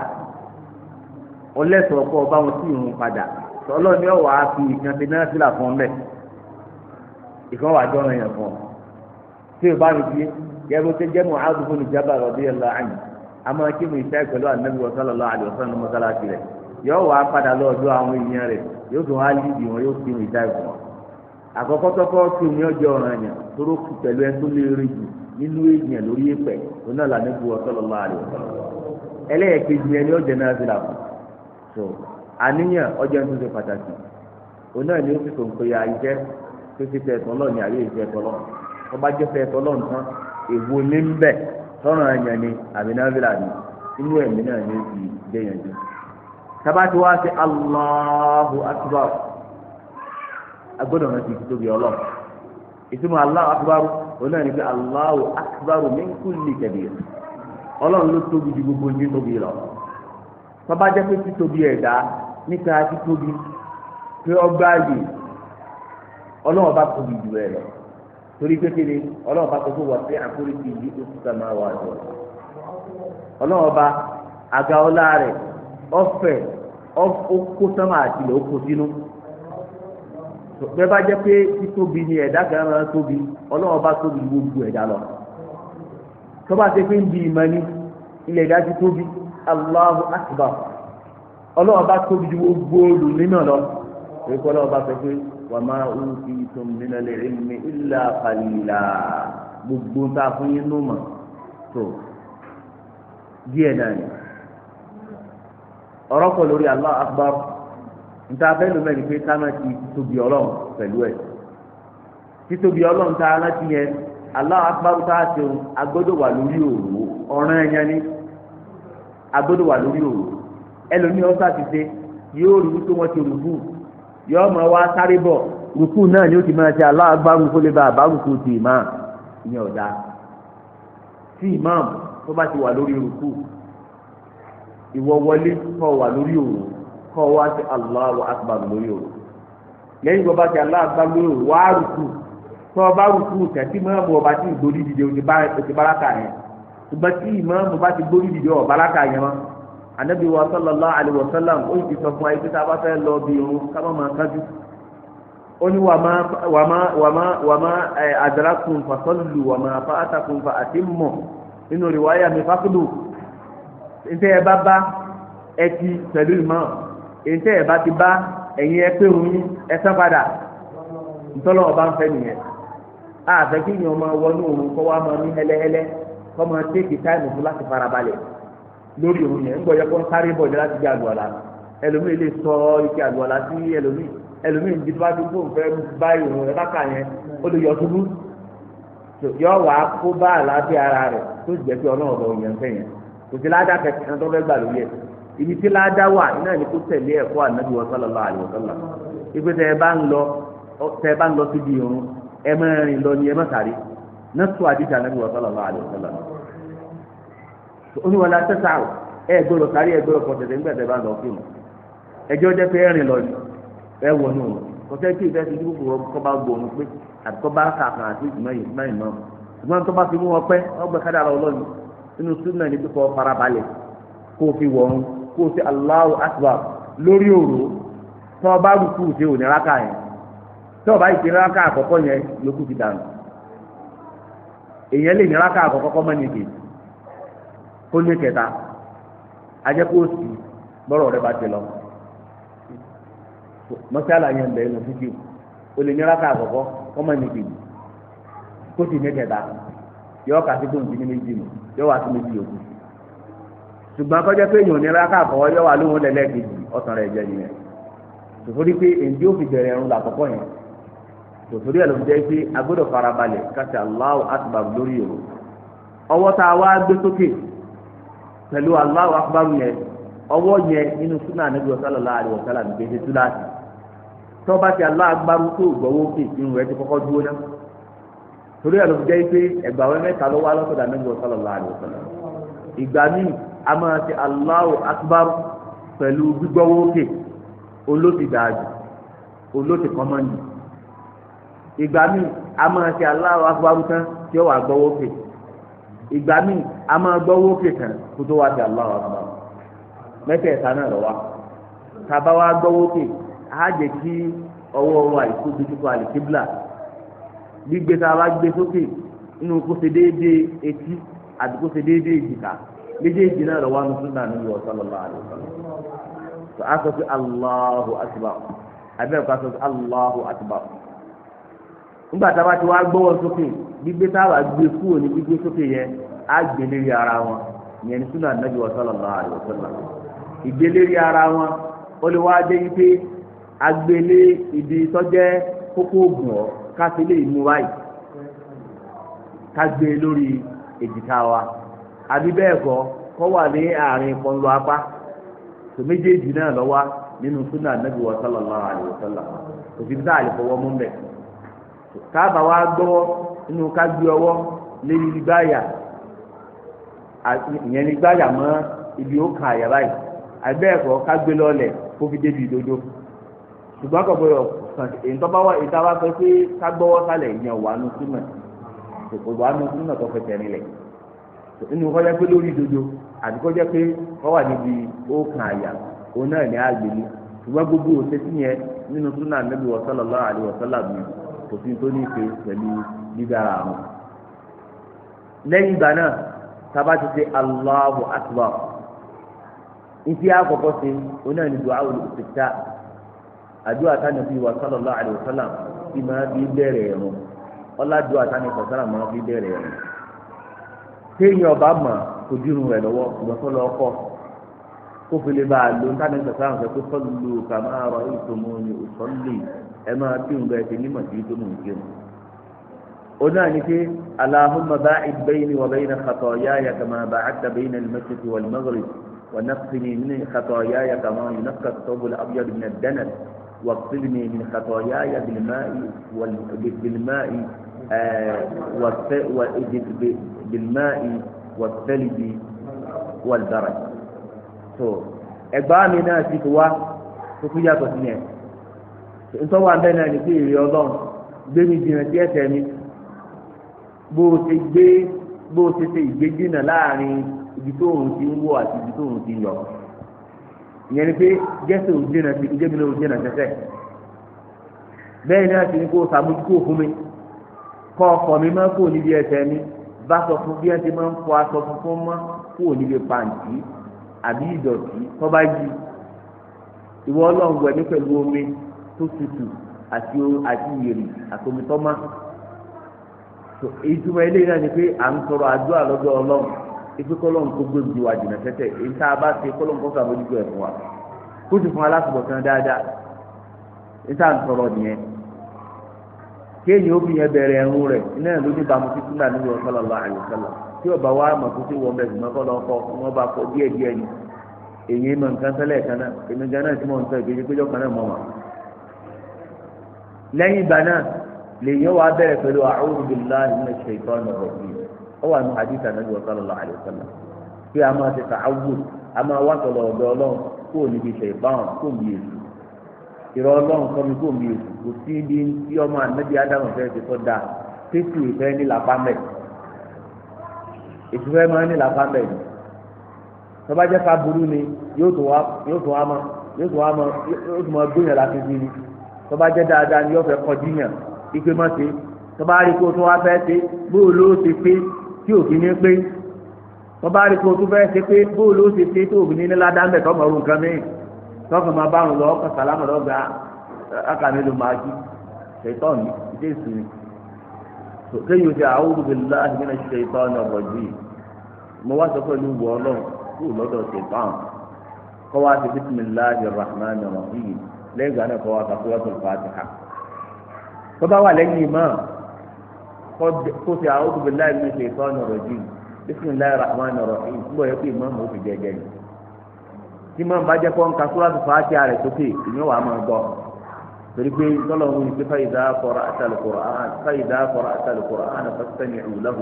ọlẹ́tọ̀ọ́ kọ́ ọba wọn tí ìrun padà ọlọ́run ni ọ̀wà fi ìkànnì náà sílà fún ọmọ ẹ̀ ìkan wà jọ ọ̀ràn yẹn fún ọ tí o bá rí bí yẹ bó ṣe jẹ́ Mu'adh ibn Jabal radiyallahu anhu àmọ́ kí mo ìṣe pẹ̀lú Ànábì sallallahu alaihi wasallam ní mọ́sálásí rẹ̀ yóò wá padà lọ́ọ̀dọ̀ àwọn èèyàn rẹ̀ yóò tún wá lídì wọn yóò fi ìṣe ìfún wọn. àkọ́kọ́ tọ́kọ́ tí omi ọjọ́ ọ̀ràn yẹn tóró kù pẹ̀lú ẹ tó léèrè jù nínú èèyàn lórí ẹ̀pẹ̀ oná l'Ànábì sallallahu alaihi wasallam. ẹlẹ́yẹ̀kejì ẹni ọjọ́ náà ti là fún so àníyàn ọjọ́ tó ṣe pàtàkì oná ni ó fi tó ń pe àìjẹ́ tó ti fẹ́ tọ́lọ́ ní àyè ìfẹ́ tọ́lọ́ ọba jẹ́ fẹ́ tọ́lọ́ nǹkan èwo ní ń bẹ̀ sọ́ràn ẹ̀yàn ni àbí nábìlà ni inú ẹ̀mí náà ní ti déyànjú. sábàtì wá sí Allahu Akbar agbọ́dọ̀ náà ti tóbi ọlọ́run ìtumọ̀ Allahu Akbar onáà ní pé Allahu Akbar min kulli kabir ọlọ́run ló tóbi ju gbogbo ní tóbi lọ. sábà jẹ́ pé títóbi ẹ̀dá nípa títóbi pé ọgbà yìí ọlọ́run bá tóbi jù ẹ lọ torí pé kéde ọlọ́run bá tóbi wà sí àforíjì yìí tó ti sàmà wà jọ ọlọ́run bá àga ọlá rẹ̀ ọ̀fẹ́ ọkọ sọmọ àti ilẹ̀ oko sínú bẹ́ẹ̀ bá jẹ́ pé títóbi ni ẹ̀dá kan máa tóbi ọlọ́run bá tóbi ju gbogbo ẹ̀dá lọ tọ́ba ṣe pé ń di ìmọ̀ ní ilẹ̀ ẹ̀dá ti tóbi Allahu Akbar ọlọ́run bá tóbi ju gbogbo olùmínà lọ èyí kọ́ ọlọ́run bá sọ pé wa ma utitum minal ilmi illa qalila gbogbo ń ta fún yín nù mọ̀ tó díẹ̀ náà ni ọ̀rọ̀ kọ lórí Allahu Akbar nta fẹ́ ló mẹ́rin pé káná ti tóbi ọlọ́run pẹ̀lú ẹ̀ títóbi ọlọ́run tá a rántí yẹn Allahu Akbar tá a ṣeun agbọ́dọ̀ wà lórí òru ọ̀ràn ẹ̀yẹn ni agbọ́dọ̀ wà lórí òru ẹlòmíì ọ̀sà ti ṣe yóò rí wípé wọ́n ti rùkú yóò máa wá sáré bọ̀ rùkú náà ni ó ti máa ṣe Allahu Akbar kó lè ba àbárùkú ti ìmáàmù ìyẹn ọ̀dà tí ìmáàmù tó bá ti wà lórí rùkú ìwọ wọlé kọ́ wà lórí òru kọ́ wá sí Allahu Akbar lórí òru lẹ́yìn tó bá ti Allahu Akbar lórí òru wá rùkú tó o bá rùkú tẹ̀sí mọ́ọ̀mù ọba tí ìgbórí dìde o ti báraka yẹn ṣùgbọ́n tí ìmọ̀ọ́mù bá ti gbórí dìde ọ̀ báraka yẹn mọ́ Ànábì wa sallallahu alaihi wa sallam ó ti sọ fún ayé pé tá a bá fẹ́ lọ bí irun ká má máa kájú ó ní wà má adrakum fasallu wà má fa'atakum fa atimmu nínú rìwáyà mi fákúdù ntẹ ẹ bá bá ẹ ti pẹ̀lú ìmọ̀ ntẹ ẹ bá ti bá ẹ̀yin ẹ pé òun ẹ sán padà ntọ́lọ́ ọba ń fẹ́ nìyẹn àfẹ́ kí ni ọmọ wọnú òun kọ́ wa máa ní hẹ́lẹ́hẹ́lẹ́ kọ́ máa tẹ́kì táìmù fún láti farabalẹ̀ lórí òun yẹn ńgbọ́ yẹ kó ń sáré bọ̀ ní láti di àlùwàlá ẹlòmíì lè sọ ike àlùwàlá sí ẹlòmíì ní bá dúró fẹ́ bá ìrùn rẹ̀ káka yẹn ó lè yọ ṣubú yọ wàá kó bá àlàáfíà ara rẹ̀ tó jẹ́ pé ọlọ́run ọ̀bọ̀ yẹn ń fẹ́ yẹn kò sí ládàá kẹsàn-án tó fẹ́ gbà lórí ẹ̀ ibi tí ládàá wà iná ní kó tẹ̀lé ẹ̀kọ́ Ànábì sallallahu alaihi wasallam ibi tẹ́ ẹ bá ń lọ síbi irun ẹ máa rìn lọ ní ẹ má sáré náà tó àdìsí Ànábì sallallahu alaihi wasallam oníwàlá tẹ́sà ẹ gbọ́dọ̀ sáré ẹ gbọ́dọ̀ pọ̀tẹ̀tẹ̀ nígbà tẹ́ bá lọ fún un ẹjọ́ jẹ́ pé ẹ rìn lọ ẹ wọ̀ nù kọ́sẹ́ tí ìfẹ́ ti dúró kọ́ bá gbòòrùn pé àti kọ́ bá kàkàn àti ìgbìmọ̀ náà ṣùgbọ́n tó bá fi mú wọn pẹ́ ọgbẹ́ kádàrá ọlọ́run inú súnà ní pípọ̀ farabalẹ̀ kó o fi wọ̀run kó o fi Allahu Akbar lórí òru tó o bá rúkú ṣe òní rákà yẹn tó o bá yìí ti rákà àkọ́kọ́ yẹn yòókù ti dànù èèyàn lè ní rákà àkọ́kọ́ kọ́ mọ́ni kè kó ní kẹta ajẹ́ kó o sì bọ́rọ̀ rẹ bá ti lọ mọ́sálà yẹn bẹ̀rẹ̀ lọ fífi o lè ní rákà àkọ́kọ́ kọ́ mọ́ni kè kó sì ní kẹta yọ kàtí tó ń di ní méjì nù yọ wá sí méjì òkú ṣùgbọ́n kọjá pé èèyàn nira káàkọ́ yọ wá lóhun lẹ́lẹ́kejì ọ̀sán rẹ̀ jẹ́ nìyẹn tòfórí pé èyí ó fi bẹ̀rẹ̀ ẹ̀rùn làkọ́kọ́ yẹn tòfórí ẹ̀ ló jẹ́ pé agbọ́dọ̀ farabalẹ̀ káṣí Allahu Akbar lórí òru ọwọ́ tá a wá gbé sókè pẹ̀lú Allahu Akbar yẹn ọwọ́ yẹn nínú súnà Ànábì sallallahu alaihi wasallam gbèsè túláàsì tó bá ti Allahu Akbar tó gbọ́wọ́ òkè irun rẹ̀ ti kọ́kọ́ dúró náà torí ẹ̀ ló fi jẹ́ pé ẹgbàá mẹ́ta ló wá lọ́sọ̀dọ̀ Ànábì sallallahu alaihi wasallam ìgbà míì a máa ṣe Allahu Akbar pẹ̀lú gbígbọ́wọ́ òkè olóòtú dáadù olóòtú kọ́mọ́ndì ìgbà míì a máa ṣe Allahu Akbar tán tí ó wà gbọ́wọ́ òkè ìgbà míì a máa gbọ́wọ́ òkè tán kó tó wá ṣe Allahu Akbar mẹ́tẹ̀ẹ̀ta náà lọ wá tàbá wá gbọ́wọ́ òkè á jẹ́ kí ọwọ́ wa ìkó dojúkọ àlìkíblà gbígbé tá a bá gbé sókè inú kó ṣe déédéé etí àti kó ṣe déédéé èjìká méjèèjì náà lọ́wọ́ àwọn sunna Ànábì sallallahu alaihi wasallam. tó a sọ pé Allahu akbar abẹ́rẹ́ ká sọ pé Allahu akbar. nígbà tá a bá ti wá gbọ́wọ́ sókè gbígbé tá a bá gbé kúrò ní gbígbé sókè yẹn á gbé lérí ara wọn ìyẹn ní sunna Ànábì sallallahu alaihi wasallam. ìgbélérí ara wọn ó lè wá dé wípé agbélé ibi tọ́jẹ́ kókó ògùn ọ̀ káfílẹ̀ ìmú wáyé ká gbé lórí èjìká wa àbí bẹ́ẹ̀ kọ́ wà ní àárín kọ́ńlọ́ apá tó méjèèjì náà lọ́wọ́ nínú súnà Ànábì sallallahu alaihi wasallam òfin tá a lè fọwọ́ mú bẹ́ẹ̀ káàbà wa gbọ́wọ́ nínú ká gbé ọwọ́ lérí gbáyà ìyẹn ní gbáyà mọ́ ibi ó kàn àyà báyìí àbí bẹ́ẹ̀ kọ́ ká gbé lọ́lẹ̀ kó fi débi ìdodo ṣùgbọ́n kò gbọdọ̀ ìtọ́báwá ìtawá fẹ́ pé ká gbọ́wọ́ sálẹ̀ ìyẹn wà nù súnà kò wà nù súnà tó fẹ́ tẹ̀rín lẹ̀ nínú kọjá pé lórí dodo àti kọjá pé wọ́n wà níbi ókàn àyà òun náà ní àgbélé ṣùgbọ́n gbogbo òṣèṣì yẹn nínú súnà Ànábì sallallahu alaihi wasallam kò sí tó ní ìpè pẹ̀lú dídára àwọn. lẹ́yìn ìgbà náà tábà ti ṣe Allahu akbar ìfi àkọ́kọ́ ṣe òun náà ní du'a al-istiftah àdúrà tánà fi wà sallallahu alaihi wasallam tí máa fi bẹ̀rẹ̀ ẹ̀rùn ọ̀làdúrà tánà ìfọ̀sára máa fi bẹ̀rẹ̀ ẹ̀rùn. téèyàn ọba mọ̀ kò dírun rẹ̀ lọ́wọ́ ṣùgbọ́n tó lọ́ọ́ kọ́ kó fi lè bá a lò tánà ìfọ̀sára sọ pé sallu kama ra'aytumuni usalli ẹ máa kí n bẹ́ẹ̀ ṣe nímọ̀ sí tó mò ń kírun. ó náà ní pé Allahumma ba'id bayni wa bayna khataayaya kama ba'adta bayna al-mashriqi wal-maghrib wa naqqini min khataayaya kama yunqqa ath-thawbu al-abyadu min ad-danas واغسلني من خطاياي بالماء والثلج والبرد. so ẹgbàá mi náà ti wá tó kú yàtọ̀ sí yẹn nítorí wà bẹ́ẹ̀ náà ní pé èrè ọlọ́run gbé mi jìnnà sí ẹ̀ṣẹ̀ mi bó o ṣe ṣe ìgbéjìnà láàrin ibi tó òun ti ń wọ̀ àti ibi tó òun ti ń yọ ìyẹn ni pé jẹ́sẹ̀ òjìnà sí ìjẹ́mi náà òjìnà sẹ́sẹ̀ bẹ́ẹ̀ náà sì ni kó sàmójúkò fún mi kọ́ ọkọ̀ mi máa kó níbi ẹsẹ̀ mi bá sọ fún bí ẹ ti máa ń fọ aṣọ funfun mọ́ kó níbi pàǹtí àbí ìdọ̀tí tó bá yí ìwọ ọlọ́run wẹ̀ ní pẹ̀lú omi tó tutù àti ìyèrì àti omi tó má ìtumọ̀ eléyìí náà ni pé à ń sọ̀rọ̀ àdúrà lọ́dọ̀ ọlọ́run ife kọlọ́n kó gbé wa jìnnà tẹ́tẹ́ èyí tá a bá ṣe kọlọ́n kó sàmójútó ẹ̀ fún wa kó sì fún aláṣubọ̀tán dáadáa èyí tá à ń sọ̀rọ̀ nìyẹn kéèyàn ó fi yẹn bẹ̀rẹ̀ ẹ̀rù rẹ̀ iná ẹ̀ ló ní bàmú títí náà nínú sallallahu alaihi wasallam tí ọba wa mọ̀ tó ti wọ́n bẹ̀ ṣùgbọ́n kọ́ lọ́ọ́ kọ́ wọ́n bá kọ́ díẹ̀ ni èyí mọ̀ nǹkan tẹ́lẹ̀ kan náà èmi gan náà tí mò ń sọ ìgbésí péjọ kan náà mọ̀ wọn. lẹ́yìn ìgbà náà lèyìn wá bẹ̀rẹ̀ pẹ̀lú a'udhu billahi minash shaitanir rajim ó wà ní hadith Ànábì sallallahu alaihi wasallam pé a máa ti ta'awudh a máa wá sọ̀rọ̀ ọ̀dọ̀ ọlọ́run kó o níbi ṣẹ̀fọ́n kó o bí èsì ìrọ̀ ọlọ́run kọ́ mi kó o bí èsì kò sí ibi tí ọmọ Ànábì Ádámù fẹ́ẹ́ ti tọ́ da tẹ́sí ìfẹ́ ní làpámẹ́ ìfẹ́ máa ní làpámẹ́ yìí tọ́ba jẹ́ ká burú ni yóò tún wá mọ gbóyàn láti bí ni tọ́ba jẹ́ dáadáa ni yóò fẹ́ kọjú yàn ike má ṣe tọ́ba rí kó tún wá fẹ́ ṣe bóò ló ṣe pé tí òfin ní pé tọ́ba rí kó tún fẹ́ ṣe pé bóò ló ṣe pé tí òfin ní ládàá tọ́mọ ọ̀run kan mí tọ́kàn máa bá wọn lọ ọkọ̀ sàlámù lọ́gbà akàmì ló máa jí ṣètọ́ọ̀nù ìdí ìsinmi kéyìí ṣe a'udhu billahi minash shaitanir rajim mo wá sọ pẹ̀lú wọ ọlọ́run kú lọ́dọ̀ ṣètọ́ọ̀n kọ́ wá sí bismillahir rahmanir rahim lẹ́yìn ìgbà náà kọ́ wá ka suratul fatiha tọ́ba wà lẹ́yìn ìmọ̀ kó ṣe a'udhu billahi minash shaitanir rajim bismillahir rahmanir rahim ń bọ̀ yẹ kó ìmọ̀ mọ̀ ó fi jẹjẹ ni tí mọ̀ bá jẹ́ kó ń ka suratul fatiha rẹ̀ sókè ìyẹn wà á máa gbọ́ torí pé tọ́lọ̀ ń wí fa idha qara'ta al-Qur'ana fastami'u lahu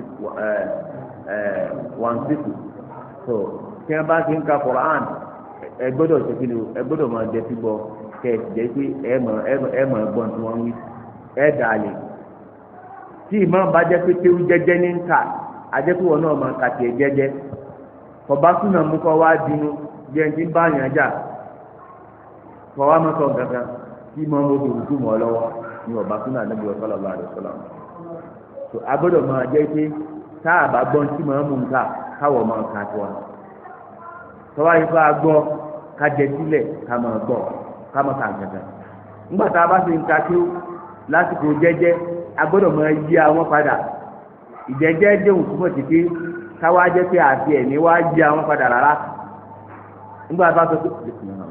wàǹsìkù tó tí wọ́n bá ti ń ka Qur'an ẹ gbọ́dọ̀ ṣe kí ni ẹ gbọ́dọ̀ máa jẹ sí bọ́ kẹ́ ẹ jẹ́ pé ẹ mọ̀ ẹgbọ́n tí wọ́n wí ẹ dàlẹ̀ tí ìmọ̀ bá jẹ́ pé kéwú jẹ́jẹ́ ní ń kà àjẹkùwọ̀ náà máa kà tiẹ̀ jẹ́jẹ́ kọ̀bá súnà mú kọ́ wá dínú bí ẹni tí ń bá yàn jà kọ́ wá mọ́tò gàgà tí mọ́ mo dòwú tó mọ́ lọ́wọ́ ní ọba súnà Ànábì sallallahu alaihi wasallam. tó agbọ́dọ̀ máa jẹ́ pé tá a bá gbọ́n tí màá mú nǹka káwọ̀ máa ka tó wa tọ́wá yìí fún agbọ́ ká jẹ sílẹ̀ ká máa gbọ́ ká máa kà gàgà nígbà tá a bá fi nǹka tó lásìkò jẹ́jẹ́ agbọ́dọ̀ máa yí àwọn padà ìjẹ́jẹ́ déhùn túmọ̀ sí pé káwá jẹ́ pé àti ẹ̀mí wá yí àwọn padà rárá nígbà tá a sọ pé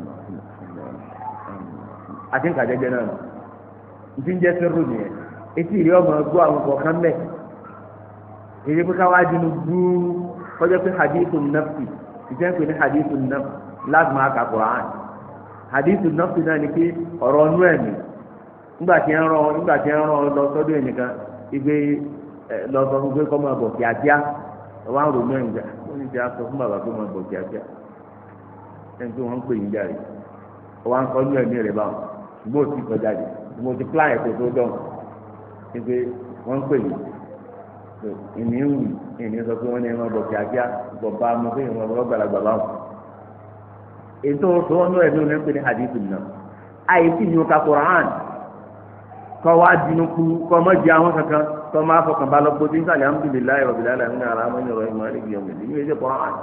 àti nǹka jẹ́jẹ́ náà ntí ń jẹ́ sẹ́rù nìyẹn etí ìrẹ́ ọmọ gbọ́ àwọn kọ̀ọ̀kan mẹ́ èyí pé káwá dínú gbúú kọjá pé hadithun nafsi ìjẹ́ pé ní hadithun nafsi láti máa ka Qur'an hadithun nafsi náà ni pé ọ̀rọ̀ ọ̀nú ẹ̀mí nígbà tí ń rán lọ sọ́dọ̀ ẹnìkan ìgbé lọ sọ fún pé kọ́ máa bọ̀ kíákíá wọ́n á rò mọ́ ẹ̀ǹgbà wọ́n ní ti sọ fún bàbá pé máa bọ̀ kíákíá ẹni tí wọ́n ń pè yín jáde wọ́n á ń kọ́ ní ẹ̀mí rẹ̀ báwọn ṣùgbọ́n ò tí kọjá jù mo ti plan ẹ̀kọ́ tó dán ìgbé wọ́n ń pè yín ìní ń wù ìní sọ pé wọ́n ní ẹ̀wọ̀n bọ̀ kíákíá bọ̀ bá mo pé ìwọ̀n bọ̀ gbàlagbà báwọn ètò tó wọn náà ẹ̀mí wọn pè ní hadithu náà àyè tí yóò ka Qur'an kọ́ wá dínú kú kọ́ mọ́ jẹ́ àwọn kankan kọ́ máa fọkàn bá lọ gbó tí ń sàlẹ̀ alhamdulilayi rabbil alamin ara wọn ní ọ̀rọ̀ ìmọ̀ ẹ̀rí ìyọ̀mọ̀ ìdí yóò ṣe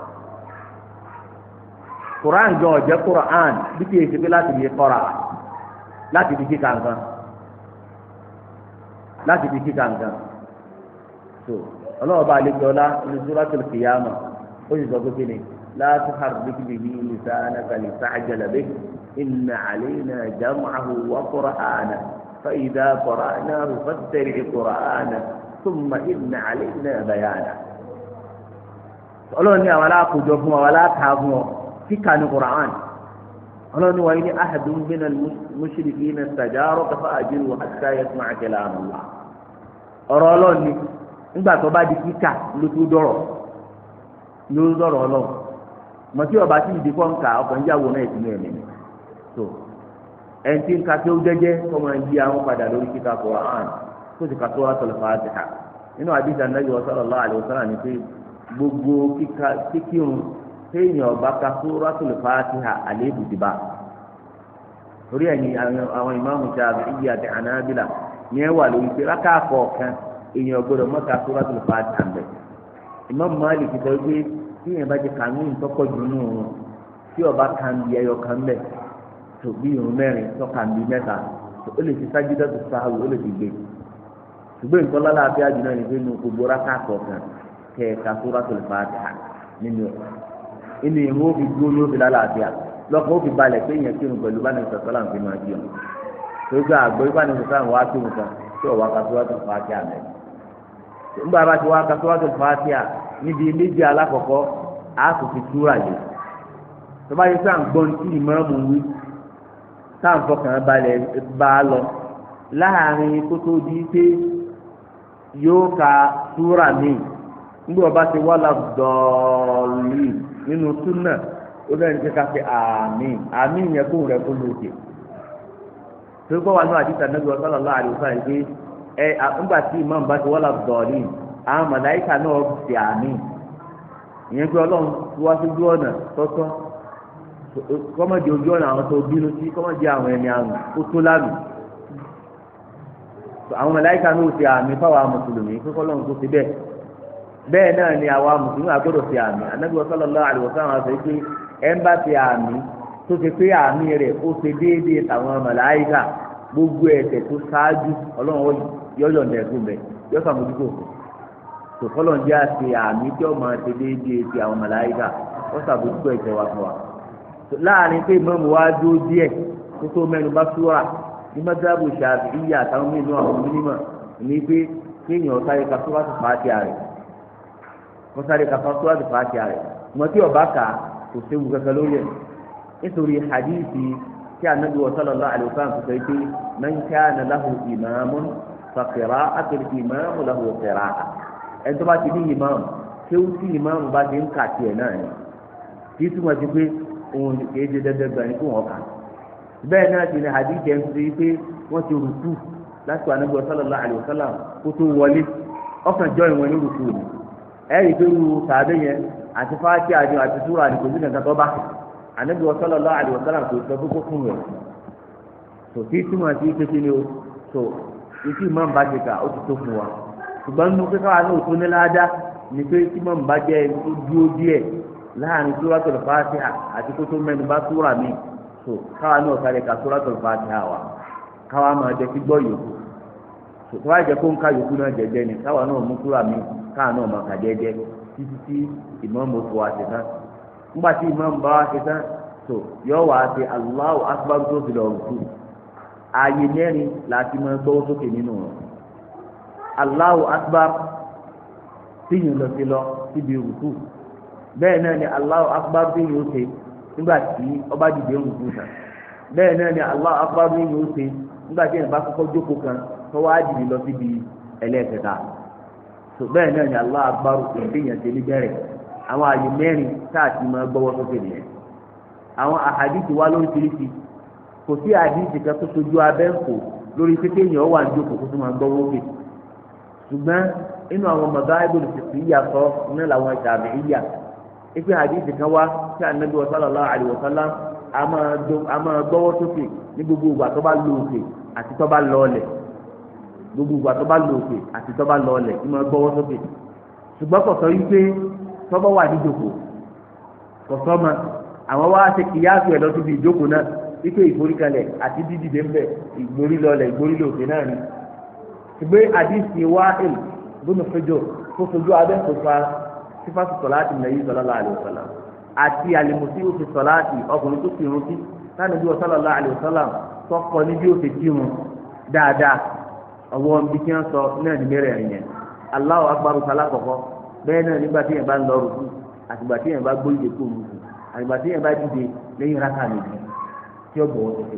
Qur'an gan ọ̀jẹ́ Qur'an bí kì í ṣe pé láti fi kọ́ra láti fi kíkà nǹkan so ọlọ́wọ́ bá àlejò ọlá ní suratul Qiyamah ó sì sọ pé kí ni la tuharrik bihi lisanaka lita'jala bihi inna alayna jam'ahu wa qur'anahu فإذا قرأناه فاتبع قرآنه ثم إن علينا بيانه ọlọ́run ní àwọn aláàkójọ fún àwọn aláàkà fún ọ kíkà ní Qur'an ọlọ́run ní wàá ní ahadun mina al-mushrikina istajaraka fa'ajirhu hatta yasma'a kalam Allah ọ̀rọ̀ ọlọ́run ní nígbà tó bá di kíkà ló dọ̀rọ̀ ọlọ́run mọ̀tí ọba tí ìdí fọ́nkà ọkàn ìyàwó náà ìsinmi ẹ̀mí tó ẹnití nka tí ó jẹjẹ kọ́ máa yí àwọn padà lórí kíkà Qur'an tó ti ka Suratul Fatiha nínú àdìsí Ànábì sallallahu alaihi wasallam ni pé gbogbo kíkírun téèyàn ọba ka Suratul Fatiha àléébù dìbà torí ẹ̀yìn àwọn ìmáàmù Ṣáfi'í àti Hanabila ní ẹ wà lórí pé rákà kọ̀ọ̀kan èèyàn gbọdọ̀ mọ́ ka Suratul Fatiha ń bẹ̀ Imam Malik sọ pé téèyàn bá ti kànú ìtọ́kọ̀ jù nù tí ọba kan bí ẹyọ kan bẹ̀ tó bí irun mẹ́rin tọ́ka bí mẹ́ta ó lè fi sájídá tó sáwù ó lè fi gbé ṣùgbọ́n nǹkan lọ́la àti àjùmọ̀ ẹni pé nu gbogbo rákà kọ̀ọ̀kan kẹ̀ẹ̀ka Suratul Fatiha nínú ẹ̀ inú ìhun ó fi dúró yóò fi lálàáfíà lọ́kàn ó fi balẹ̀ pé èèyàn kírun pẹ̀lú bá nìyẹn sọ̀tọ́ láǹfin máa di ọ̀nà tó gbà àgbọ̀ bá nìyẹn sọ̀tọ́ wá kírun kan tí ọ̀wá ka Suratul Fatiha mẹ́ nígbà bá ti wá ka Suratul Fatiha níbi méjì alákọ̀ọ́kọ́ á kò fi túra yìí tó bá yẹ sáà ń gbọ́n tí ìmáàmù wí sáà ń fọkàn balẹ̀ bá a lọ láàrin kó tó di pé yóò ka túra míì nígbà bá ti wá dọ̀ọ̀lì nínú súnà ó lẹ́yìn tí ká fi àmì yẹn kó rẹ̀ kó lóòkè tó gbọ́ wà ní àdìsá Ànábì sallallahu alaihi wasallam pé nígbà tí imam bá ti wá dọ̀ọ̀lì àwọn màláíkà náà fi àmì ìyẹn pé ọlọ́run wá sójú ọ̀nà tọ́tọ́ kọ́mọ̀dé ojú ọ̀nà àwọn tó bínú sí kọ́mọ̀dé àwọn ẹni àrùn ó tó lánàá àwọn màláíkà náà fi àmì fáwọn mùsùlùmí pé kọ́lọ́run tó ti bẹ́ẹ̀ náà ni àwa mùsùlùmí àgbọ́dọ̀ fi àmì Ànábì sallallahu alaihi wasallam sọ pé ẹ̀ ń bá fi àmì tó ti pé àmì rẹ̀ ó ṣe déédéé tàwọn màláíkà gbogbo ẹ̀ṣẹ̀ tó ṣáájú ọlọ́run yọ̀yọ̀ nẹ̀ẹ́gùn bẹ̀ yọ sàmójúkò tòkọ́lọ̀ ń jẹ́ àti àmì tí ó máa ṣe déédéé ti àwọn màláíkà ó sàbójúkò ẹ̀ṣẹ̀ wa fún wa láàrin pé ìmọ̀ọ́mù wa dúró díẹ̀ kó tó mẹ́nu bá súwà ní mọ́tàbù Ṣáfi'í àtàwọn mìíràn àwọn onímọ̀ ní pé kéèyàn sáré ka Suratul Fatiha rẹ̀ kó sáré ka Suratul Fatiha rẹ̀ mọ̀ tí ọba kà kò séwu kankan lórí ẹ̀ nítorí hadithi tí Ànábì sallallahu alaihi wasallam sọ pé man kana lahu imamun fa qira'atul imam lahu qira'ah ẹni tó bá ti ní imam kéwù tí imam bá ti ń kà tiẹ̀ náà ni kí túmọ̀ sí pé òun kìí ṣe dandan gbà ní kó wọn kà bẹ́ẹ̀ náà ti ní hadith ẹ̀ ń sọ pé wọ́n ti rùkú láti wà Ànábì sallallahu alaihi wasallam kó tó wọlé ọkàn jọ ìwọ̀n ní rùkú ni ẹ̀rí pé ru sàbẹ̀ yẹn àti fáàtì àjọ àti súrà ní kò sí nǹkan tó bá Ànábì sallallahu alaihi wasallam kò sọ fún kó fún rẹ̀ kò sí túmọ̀ sí pé kí ni o so ìtì ìmọ̀ nbà ṣe kà ó ti tó fún wa ṣùgbọ́n nínú pé káwa náà tó ní láàdá ni pé tí ìmọ̀ nbà jẹ́ dúró díẹ̀ láàrin Suratul Fatiha àti kó tó mẹ́nu bá súrà mi so káwa náà sáré ka Suratul Fatiha wa káwa máa jẹ́ kí gbọ́ yòókù so tó wá jẹ́ kó ń ká yòókù náà jẹ́jẹ́ ni káwa náà mú súrà mi káwa náà máa kà jẹ́jẹ́ títí tí ìmọ̀ mọ̀ fò wá ṣe tán nígbà tí ìmọ̀ nbà wá ṣe tán so yọ wá ṣe Allahu Akbar tó fi lọ rùkú ààyè mẹ́rin láti máa gbọ́wọ́ sókè nínú wọn Allahu Akbar tíyìn lọ sí lọ síbi rùkú bẹ́ẹ̀ náà ni Allahu Akbar tíyìn ó ṣe nígbà tí ọba dìde rùkú tán bẹ́ẹ̀ náà ni Allahu Akbar tíyìn ó ṣe nígbà tí ìyẹn bá kọ́kọ́ jókòó kan tó wá dìde lọ síbi ẹlẹ́ẹ̀kẹta so bẹ́ẹ̀ náà ni Allahu Akbar tíyìn ṣe ní bẹ̀rẹ̀ àwọn ààyè mẹ́rin táàtì máa gbọ́wọ́ sókè nìyẹn àwọn àhàdìsì wá lóríṣiríṣi kò sí àdìsì kan tó sojú abẹ́ ń kò lórí pé kéèyàn wà ní ìjókòó kó tó máa gbọ́ wókè ṣùgbọ́n inú àwọn mọ̀gáìbò lè fi ìyà sọ ní làwọn ìṣàmì ìyà ipe àdìsì kan wá tí Ànábì sallallahu alaihi wasallam a máa gbọ́wọ́ sókè ní gbogbo ìgbà tó bá lọ òkè àti tó bá lọ ọlẹ̀ gbogbo ìgbà tó bá lọ òkè àti tó bá lọ ọlẹ̀ kí máa gbọ́wọ́ sókè ṣùgbọ́n kò sọ wípé tó bá wà ní ìjókòó kò sọ ma àwọn wá ṣe kìyàsù ẹ̀ lọ síbi ìjókòó náà ike ìforíkalẹ̀ àti dídìde ń bẹ̀ ìgbórí lọlẹ̀ ìgbórí lòkè náà ni ṣùgbọ́n àdìsí wa èlò gbọ́nà fẹjọ́ tó fojú abẹ́ kò fa sífàtì sọ̀láàtì nàyí sallallahu alaihi wasallam àti àlèmọ̀sí ó ti sọ̀láàtì ọkùnrin tó ti rún sí sáni bí sallallahu alaihi wasallam tọkọ ní bí ó ti kí wọn dáadáa ọwọ́ bí kí wọ́n sọ náà ní mẹ́rẹ̀ ẹ̀yẹn Allahu akbar alákọ̀ọ́kọ́ bẹ́ẹ̀ náà nígbà tí yẹn bá ń lọ rùkú àtìgbà tí yẹn bá gbóyè kó rùkú àtìgbà tí yẹn bá dìde lẹ́yìn rákà méjì tí ó bọ̀wọ̀ tètè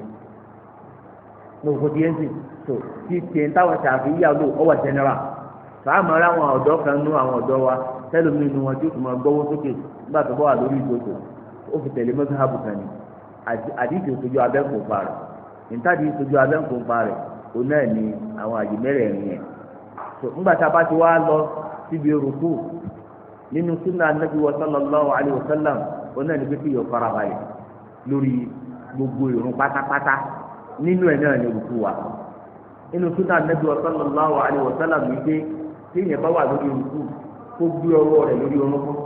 ní òkú tí yẹn sì tó tí tiẹ̀ ń táwọn ṣàfihàn yà lò ọwọ́ general fàámà rà àwọn ọ̀dọ́ kan nú àwọn ọ̀dọ́ wa tẹ́lómi inú wọn tí ó tún máa gbọ́wọ́ sókè nígbà tó bá wà lórí ìjókòó ó fi tẹ̀lé mọ́sáàbù kan ní àdìsí òṣojú abẹ́ǹkó pa rẹ̀ níntàdí òṣojú abẹ́ǹkó pa rẹ̀ òun náà ní àwọn àyè mẹ́rẹ̀ẹ̀rin yẹn tó ńgbà tá a bá ti wá lọ síbi rúkú nínú súnà Ànábì sallallahu alaihi wasallam òun náà ní pé kí yọ farabalẹ̀ lórí gbogbo ìrun pátápátá nínú ẹ̀ náà ní rúkú wa nínú súnà Ànábì sallallahu alaihi wasallam ní pé téèyàn bá wà lórí rúkú kó gbé ọwọ́ rẹ̀ lórí orúnkún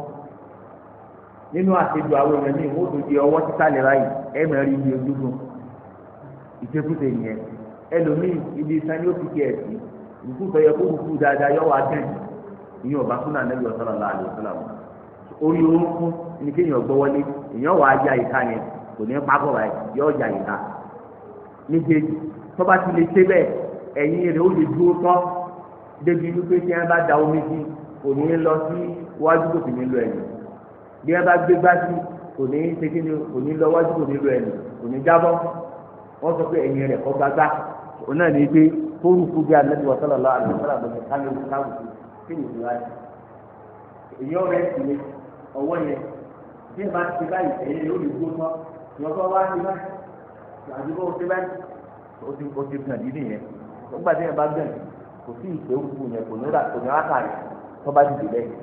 nínú àṣejù àwọn èèyàn ní ìwọ́n tó di ọwọ́ títàlẹ̀ báyìí ẹ̀ mẹ́rin ibi ojúgun ìṣekúṣe yẹn ẹlòmíì ibi sani ó fi kí ẹ̀ sí rúkú tó yẹ kó rúkú dáadáa yọ wá dẹ́n ìyẹn ọba súnà Ànábì sallallahu alaihi wasallam orí orúnkún ní kéèyàn gbọ́ wọlé èèyàn wà á ya ìka yẹn kò ní pákó báyìí yọ ọjà ìka méjèèjì tọ́ba ti lè ṣe bẹ́ẹ̀ ẹ̀yìn rẹ̀ ó lè dúró tọ́ débi wípé tí wọ́n bá da omi sí kò ní lọ sí wájú kò sì ní lọ ẹ̀yìn bí wọ́n bá gbé gbá sí kò ní ṣe kí ni kò ní lọ wájú kò ní lọ ẹ̀yìn kò ní jábọ́ wọ́n sọ pé ẹ̀yìn rẹ̀ kọ́ gbágbá òun náà ní pé kóòrù fún bí Ànábì sallallahu alaihi wasallam lọ́sẹ̀ káyọ̀ káwù kí ni ìṣúra yìí èyí ọ̀rẹ́ sì ni ọwọ́ yẹn bí wọ́n bá ti báyìí ẹ̀yìn rẹ̀ ó lè dúró tọ́ ìwọ́n bá wá ti báyìí àdúgbò ó ti báyìí ó ti kàn dídì yẹn nígbà tí yẹn bá gbẹ̀yìn kò sí ìpè òkú yẹn kò ní rákà rẹ̀ tó bá dìde lẹ́yìn.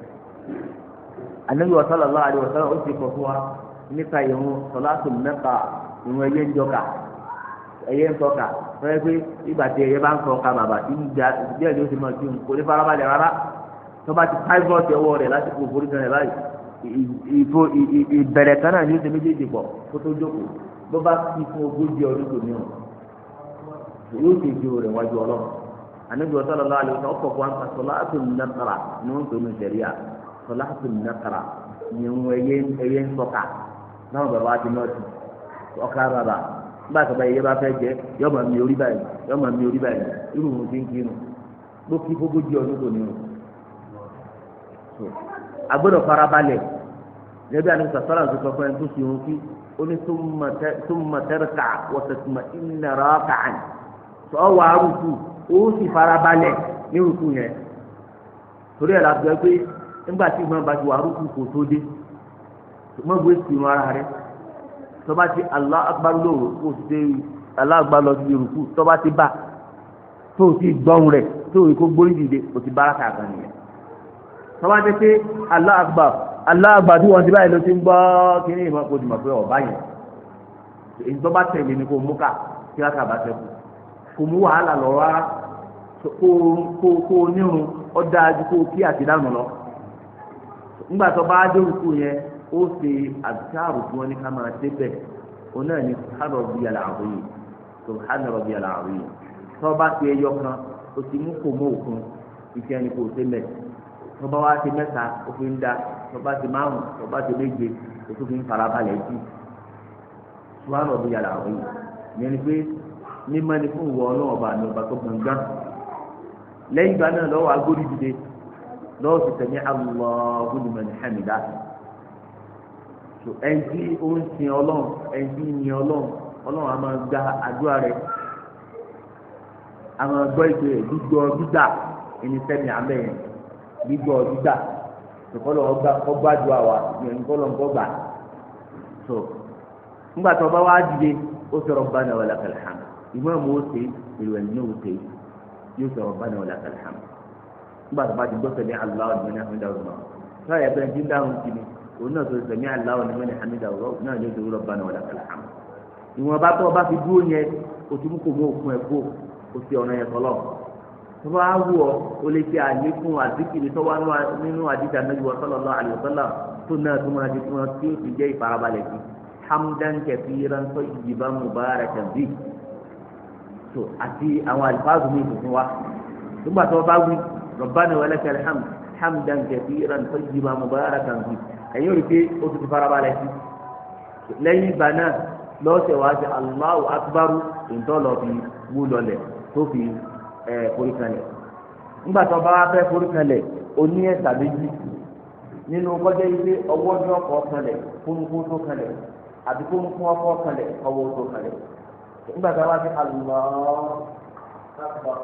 Ànábì sallallahu alaihi wasallam ó ti kọ̀ fún wa nípa ìrun sọ̀láṣù mẹ́ta ìrun ẹyẹ ń jọkà ẹyẹ ń tọ́ka fẹ́ẹ́ pé ìgbà tí ẹyẹ bá ń tọ́ka bàbà tí ń jà díẹ̀ ni ó ti mọ̀ sí òun kò ní farabalẹ̀ rárá tó bá ti pivot ọwọ́ rẹ̀ lásìkò ìforíkan rẹ̀ báyìí ìbẹ̀rẹ̀ kan náà ni ó ti méjèèjì pọ̀ kó tó jókòó bó bá ti fún ogójì ọdún tó ní ọ̀ yóò ti ju rẹ̀ wájú ọlọ́run Ànábì sallallahu alaihi wasallam ọkọ̀ fún sọ̀láṣù nàkàrà ní wọ́n tó ní sẹ̀ríà sọ̀láṣù nàkàrà ní wọ́n ẹyẹ ń tọ́ka náà bàbá ti náà ti ọkà bàbá nígbà tó bá yẹ bá fẹ́ jẹ yọ máa mi orí báyìí irú wọn ti ń kírun ló kí fógójì ọdún tó ní ọ̀ agbọ́dọ̀ farabalẹ̀ gẹ́gẹ́ àti sàtọ́lá tó sọ fún ẹni tó fi hàn kí ó ní thumma tarka wa tatma'inna raki'an sọ wà á rúkú ó sì farabalẹ̀ ní rúkú yẹn torí ẹ̀ láti gbẹ pé nígbà tí ìmọ̀ bá ti wà á rúkú kò tó dé mọ̀gbé sì ń ara rẹ̀ tọ́ba ti Allahu akbar lóru kó o ti dé Allahu akbar lọ sí rúkú tọ́ba ti bá tó o ti gbọ́n rẹ̀ tó o kó gbórí dìde o ti bára kàkà nìyẹn tọ́ba ti pé Allahu akbar tí wọ́n ti báyìí ló ti ń gbọ́ kíní ìmọ̀ kó o ti mọ̀ pé ọ̀bá yẹn èyí tọ́ba tẹ̀lé ni kó o mú ká kí wọ́n kà bá tẹ̀ kù kò mú wàhálà lọ rárá kó nírun ó dáa ju kó kí àti dànù lọ nígbà tó bá dé òkú yẹn ó ṣe àbíkáàrò tí wọ́n ní ká máa débẹ̀ òun náà ní subhana rabbiyal azim subhana rabbiyal azim tó bá ti ẹyọ kan ó ti mú kò mú òkun ìfẹ́ ni kò ṣe mẹ́ tó bá wá ti mẹ́ta ó fi ń da tó bá ti márùn tó bá ti méje ó tún fi ń farabalẹ̀ jù subhana rabbiyal azim ìyẹn ni pé mímọ́ ni fún ìwọ ọlọ́run ọba àmì ọba tó gbọ̀ngàn lẹ́yìn ìgbà náà lọ́wọ́ agbórí dìde lọ́wọ́ sì tẹ̀lé Allahu liman hamida ẹni tí ó ń sin ọlọ́run ẹni tí ń yin ọlọ́run a máa gba àdúrà rẹ̀ a máa gbọ́ ìpè gbígbọ́ gbígbà ẹni sẹ́mi àmẹ́yẹn gbígbọ́ gbígbà tòkọ́lọ́ ọgbàdúrà wa ìyẹn kọ́lọ́ ńkọ́gbà tó ńgbà tó bá wá dìde ó sọ Rabbana wa lakal hamd ìmọ̀ọ́mù ó ṣe ìròyìn náà ó ṣe yóò sọ Rabbana wa lakal hamd nígbà tó bá ti gbọ́ sẹ́mi Allahu liman hamidahu tó yẹ pé ẹni dáhùn sí ni òun náà tó sẹ́mi Allahu liman hamidahu náà yóò sọ Rabbana wa lakal hamd ìwọ̀n bá tó o bá fi dúró yẹn o ti mú kó mú òkun ẹ̀ kó o ti ọ̀nà yẹn sọlọ tó bá wù ọ́ o lè ṣe àlékún àzikiri tó wá nínú àdìjà Nabi sallallahu alaihi wasallam tó náà tó máa di fún ọ tí ó ti jẹ́ ìfarabalẹ̀ sí hamdan kathiran tayyiban mubarakan bi so àti àwọn àlùfáàzù mi tuntun wa nígbà tó bá wí Rabbana wa lakal hamd hamdan kathiran tayyiban mubarakan bi ẹ̀yin ò rí pé ó ti farabalẹ̀ sí lẹ́yìn ìgbà náà lọ́sẹ̀ wá sí Allahu akbar ìtọ́lọ̀ fi wú lọlẹ̀ tó fi forí kalẹ̀ nígbà tó bá wá fẹ́ forí kalẹ̀ oní ẹ̀sà méjì nínú kọjá ilé ọwọ́ ní ọkọ̀ kalẹ̀ fúnfún tó kalẹ̀ àti fúnfún ọkọ̀ kalẹ̀ ọwọ́ tó kalẹ̀ nígbà tó wá sí Allahu akbar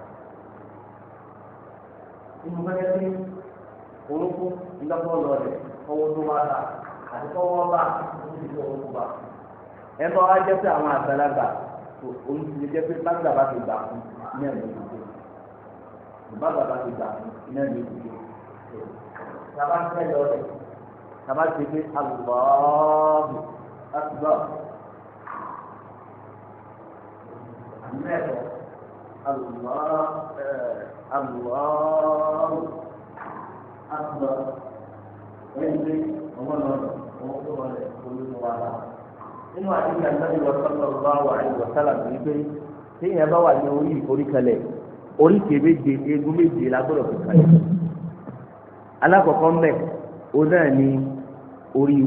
inú kọjá ilé orúkún ìlọ́pọ̀ lọlẹ̀ ọwọ́ tó wá rà àti kọ́wọ́ bá oṣù tó orúkú bá ẹ bá wá jẹ́ pé àwọn àgbàlagbà olùsèlè jẹ́ pé bàgbà bá ti gbà fún iná ìlú ìdíje bàgbà bá ti gbà fún iná ìlú ìdíje sábà ń tẹ̀lé ọ̀rẹ́ sábà ti pé Allahu akbar àmẹ́rọ Allahu akbar ẹni pé ọmọ náà ọmọ tó wọlé olùsọ wà láà nínú àdìgbà nàbí sallallahu alaihi wasallam ní pé téèyàn bá wà ní orí ìforíkalẹ̀ oríkèé méje eegun méje la gbọ́dọ̀ fi kalẹ̀ alákọ̀ọ́kọ́ mbẹ òun náà ní orí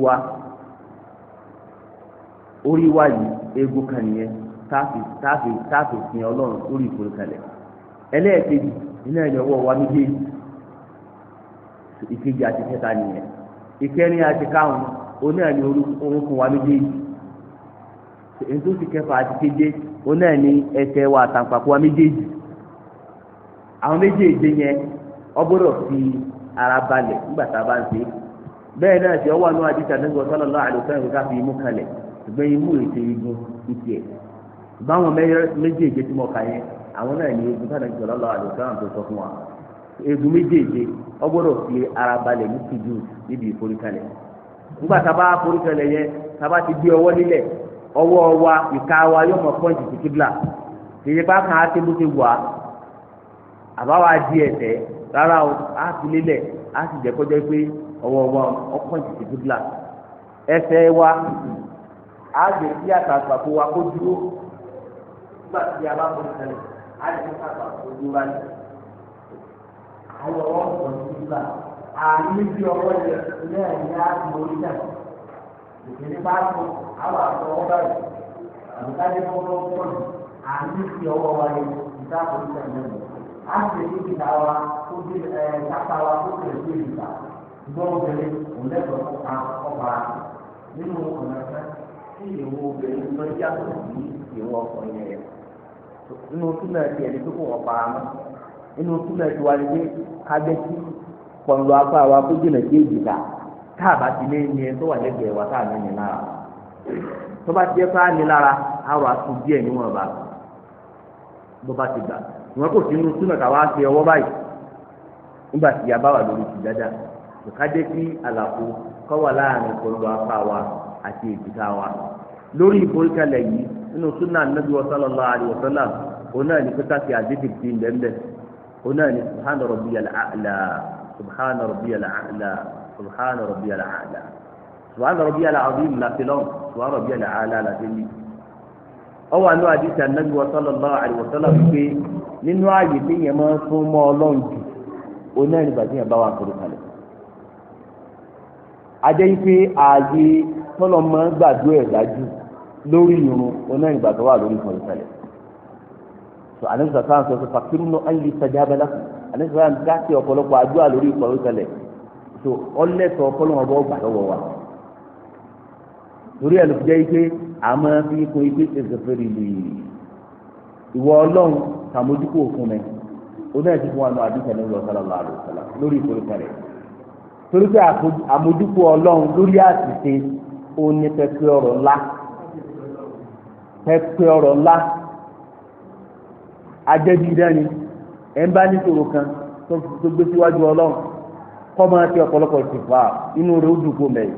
wa yìí eegun kan nìyẹn táàfì sin Ọlọ́run orí ìforíkalẹ̀ ẹlẹ́ẹ̀kejì iná ẹ̀yìn ọwọ́ wa méjèèjì ìkejì àti kẹta nìyẹn ìkẹrin àti káwọn òun náà ní orúnkún wa méjèèjì ètò ti kẹfà àti keje ó náà ní ẹsẹ̀ wa àtàǹpàkò wa méjèèjì àwọn méjèèjì yẹn ọgbọ́dọ̀ fi ara balẹ̀ nígbà tá a bá ń ṣe bẹ́ẹ̀ náà ṣe ọwọ́ àánú àdìsá nígbà sallallahu alaihi wasallam ká fi imú kalẹ̀ ṣùgbọ́n imú ètò igun ìtì ẹ̀ báwọn méjèèjì tí mo kà yẹn àwọn náà ní egun tánà sallallahu alaihi wasallam tó sọ fún wa egun méjèèjì ọgbọ́dọ̀ fi ara balẹ̀ ní tìjú níbi ìforíkalẹ̀ nígbà tá a bá foríkalẹ̀ yẹn tá a bá ti gbé ọwọ́ nílẹ̀ ọwọ́ wa ìka wa yóò mọ pọ́ǹtì sí kíbla kìí pa kàn á ti bó ti wà àbáwá di ẹsẹ̀ rárá o á fi lélẹ̀ á sì jẹ́ kọjá pé ọwọ́ wa ọ pọ́ǹtì sí kíbla ẹsẹ̀ wa á lè fi àtàkùn wa kó dúró nígbà tí a bá forí kalẹ̀ á lè fi àtàkùn dúró báyìí àwọn ọwọ́ pọ̀ sí kíbla àmì bí ọwọ́ yẹn lẹ́yìn á ti mórí náà ìpínlẹ̀ bá tó àwọn àtọwọ́ báyìí àbúkájẹ́ fọwọ́ pọ̀jù àmì fi ọwọ́ wa lé ìta polisi ẹ̀mẹ́rin á sì lè fi ìta wa tó dé kápá wa tó tẹ̀lé sí ìta gbọ́n obìnrin òǹdẹ́gbọ̀n ọ̀pá ọ̀pá nínú ọ̀nà ẹ̀fẹ́ tí ìwọ obìnrin lọ yàtọ̀ sí ìwọ ọkùnrin yẹn nínú túnbẹ̀ ti ẹni tó kó wọn pa á mọ́ nínú túnbẹ̀ ti wá ní pé kájẹ́ sí pọ̀nlọ apá wa kó jìnà sí èjìká táàbà ti lé ní ẹ tó wà lẹ́gbẹ̀ẹ́ wa táà ní lára tó bá ti jẹ́ pé á ní lára á wà tún díẹ̀ níwọ̀n bá bó bá ti gbà ìwọ́n kò sí inú túnbẹ̀ ká wá ṣe ọwọ́ báyìí nígbà tí a bá wà lórí ti dáadáa kò ká jẹ́ kí àlàfo kọ́ wà láàrin pọ̀nlọ apá wa àti èjìká wa lórí ìforíkalẹ̀ yìí nínú súnà Nábì sallallahu alaihi wasallam òun náà ní pẹ́ká sí àdéhùn ti ń bẹ́ẹ̀ òun náà ní subhana rabbiyal a'la subhana rabbiyal a'la subhana rabbiyal a'la subhana rabbiyal azim láti lọ́wọ́ subhana rabbiyal a'la láti ní. ọwọ́ àánú àdìsí Ànábì sallallahu alaihi wasallam wípé nínú ààyè tí yẹn máa ń fún mọ́ ọlọ́run jù òun náà nígbà tí yẹn bá wà kúrò kalẹ̀. ajẹ́ yìí pé ààyè tọ́lọ́ máa ń gbàdúrà ẹ̀ dájú lórí irun òun náà nígbà tó wà lórí kúrò kalẹ̀. so Ànábì sàtàn sọ fún fàkírùnú ayé sajaba lakum Ànábì sàtàn gáàsì ọ̀pọ̀lọpọ̀ àdúrà lórí kúrò kalẹ̀ so ọlẹ́tọ̀ ọ̀pọ̀lọpọ̀ ọgbà lọ́wọ́ wa torí ẹ̀ ló fi jẹ́ pé àmọ́ fi kún ipe ìṣèfèrè lè ìwọ ọlọ́run sàmójúkò fún mi oní ẹ̀sìn fún wa náà àdìsẹ́ ní ìlú sallallahu alaihi wasallam lórí ìforúkọlẹ̀ torí pé àmójúkò ọlọ́run lórí àṣìṣe òní pẹpẹ ọ̀rọ̀ ńlá ajẹ́bí dání ẹ̀ ń bá nítorò kan tó gbé síwájú ọlọ́run kọ́ máa ti ọ̀pọ̀lọpọ̀ ìsìnkú inú rẹ̀ ó dùn kó mẹ́rin.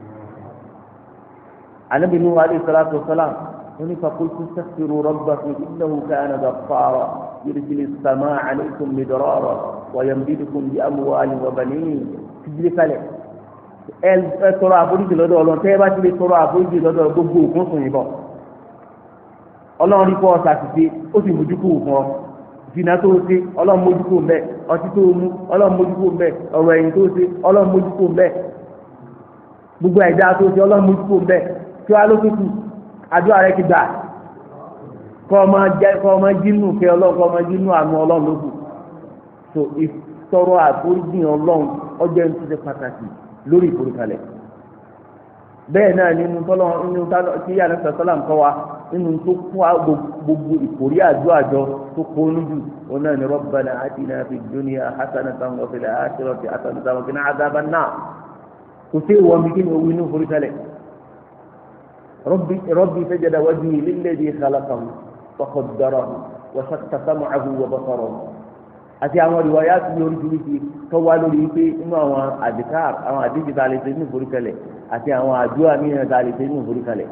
النبي نوح عليه الصلاة والسلام فقلت استغفروا ربكم إنه كان غفارا يرسل السماء عليكم مدرارا ويمددكم بأموال وبنين تجري فلك tọrọ àforíjì lọ́dọ̀ Ọlọ́run tẹ́ bá ti lè tọrọ àforíjì lọ́dọ̀ gbogbo òkun sùn yìnbọn Ọlọ́run rí fọ́ ṣàṣìṣe ó sì mójúkú fún ọ ìfìnà tó ṣe Ọlọ́run mójúkú mbẹ ọtí tó mú Ọlọ́run mójúkú mbẹ ọ̀rọ̀ ẹ̀yìn tó ṣe Ọlọ́run mójúkú mbẹ gbogbo ẹ̀dá tó ṣe Ọlọ́run mójúkú mbẹ tí wàá lókùtù àdúrà rẹ ti gbà kọ́ ọmọ jínú kẹ́ Ọlọ́run kọ́ ọmọ jínú àánú Ọlọ́run lókù so ìtọrọ àforíjì Ọlọ́run ọjọ́ ẹni tó ṣe pàtàkì lórí ìforúkalẹ̀ bẹ́ẹ̀ náà nínú tọ́lọ́ nínú tí yàrá sọ́lá ń kọ́ wa nínú tó kó gbogbo ìkórí àjọ tó kó lójú òun náà ní Rabbana atina fid dunya hasanatan wa fil akhirati hasanatan wa qina adhaban nar kò sí ìwọ mi kí ni owó inú ìforúkalẹ̀ ربي سجد وجهي للذي خلقه وقدره وشق سمعه وبصره àti àwọn ìwáyà tí ní oríṣiríṣi tó wá lórí pé inú àwọn àdìkár àwọn àdìjì tá a lè ṣe nínú ìforúkẹlẹ̀ àti àwọn àdúrà mìíràn tá a lè ṣe nínú ìforúkẹlẹ̀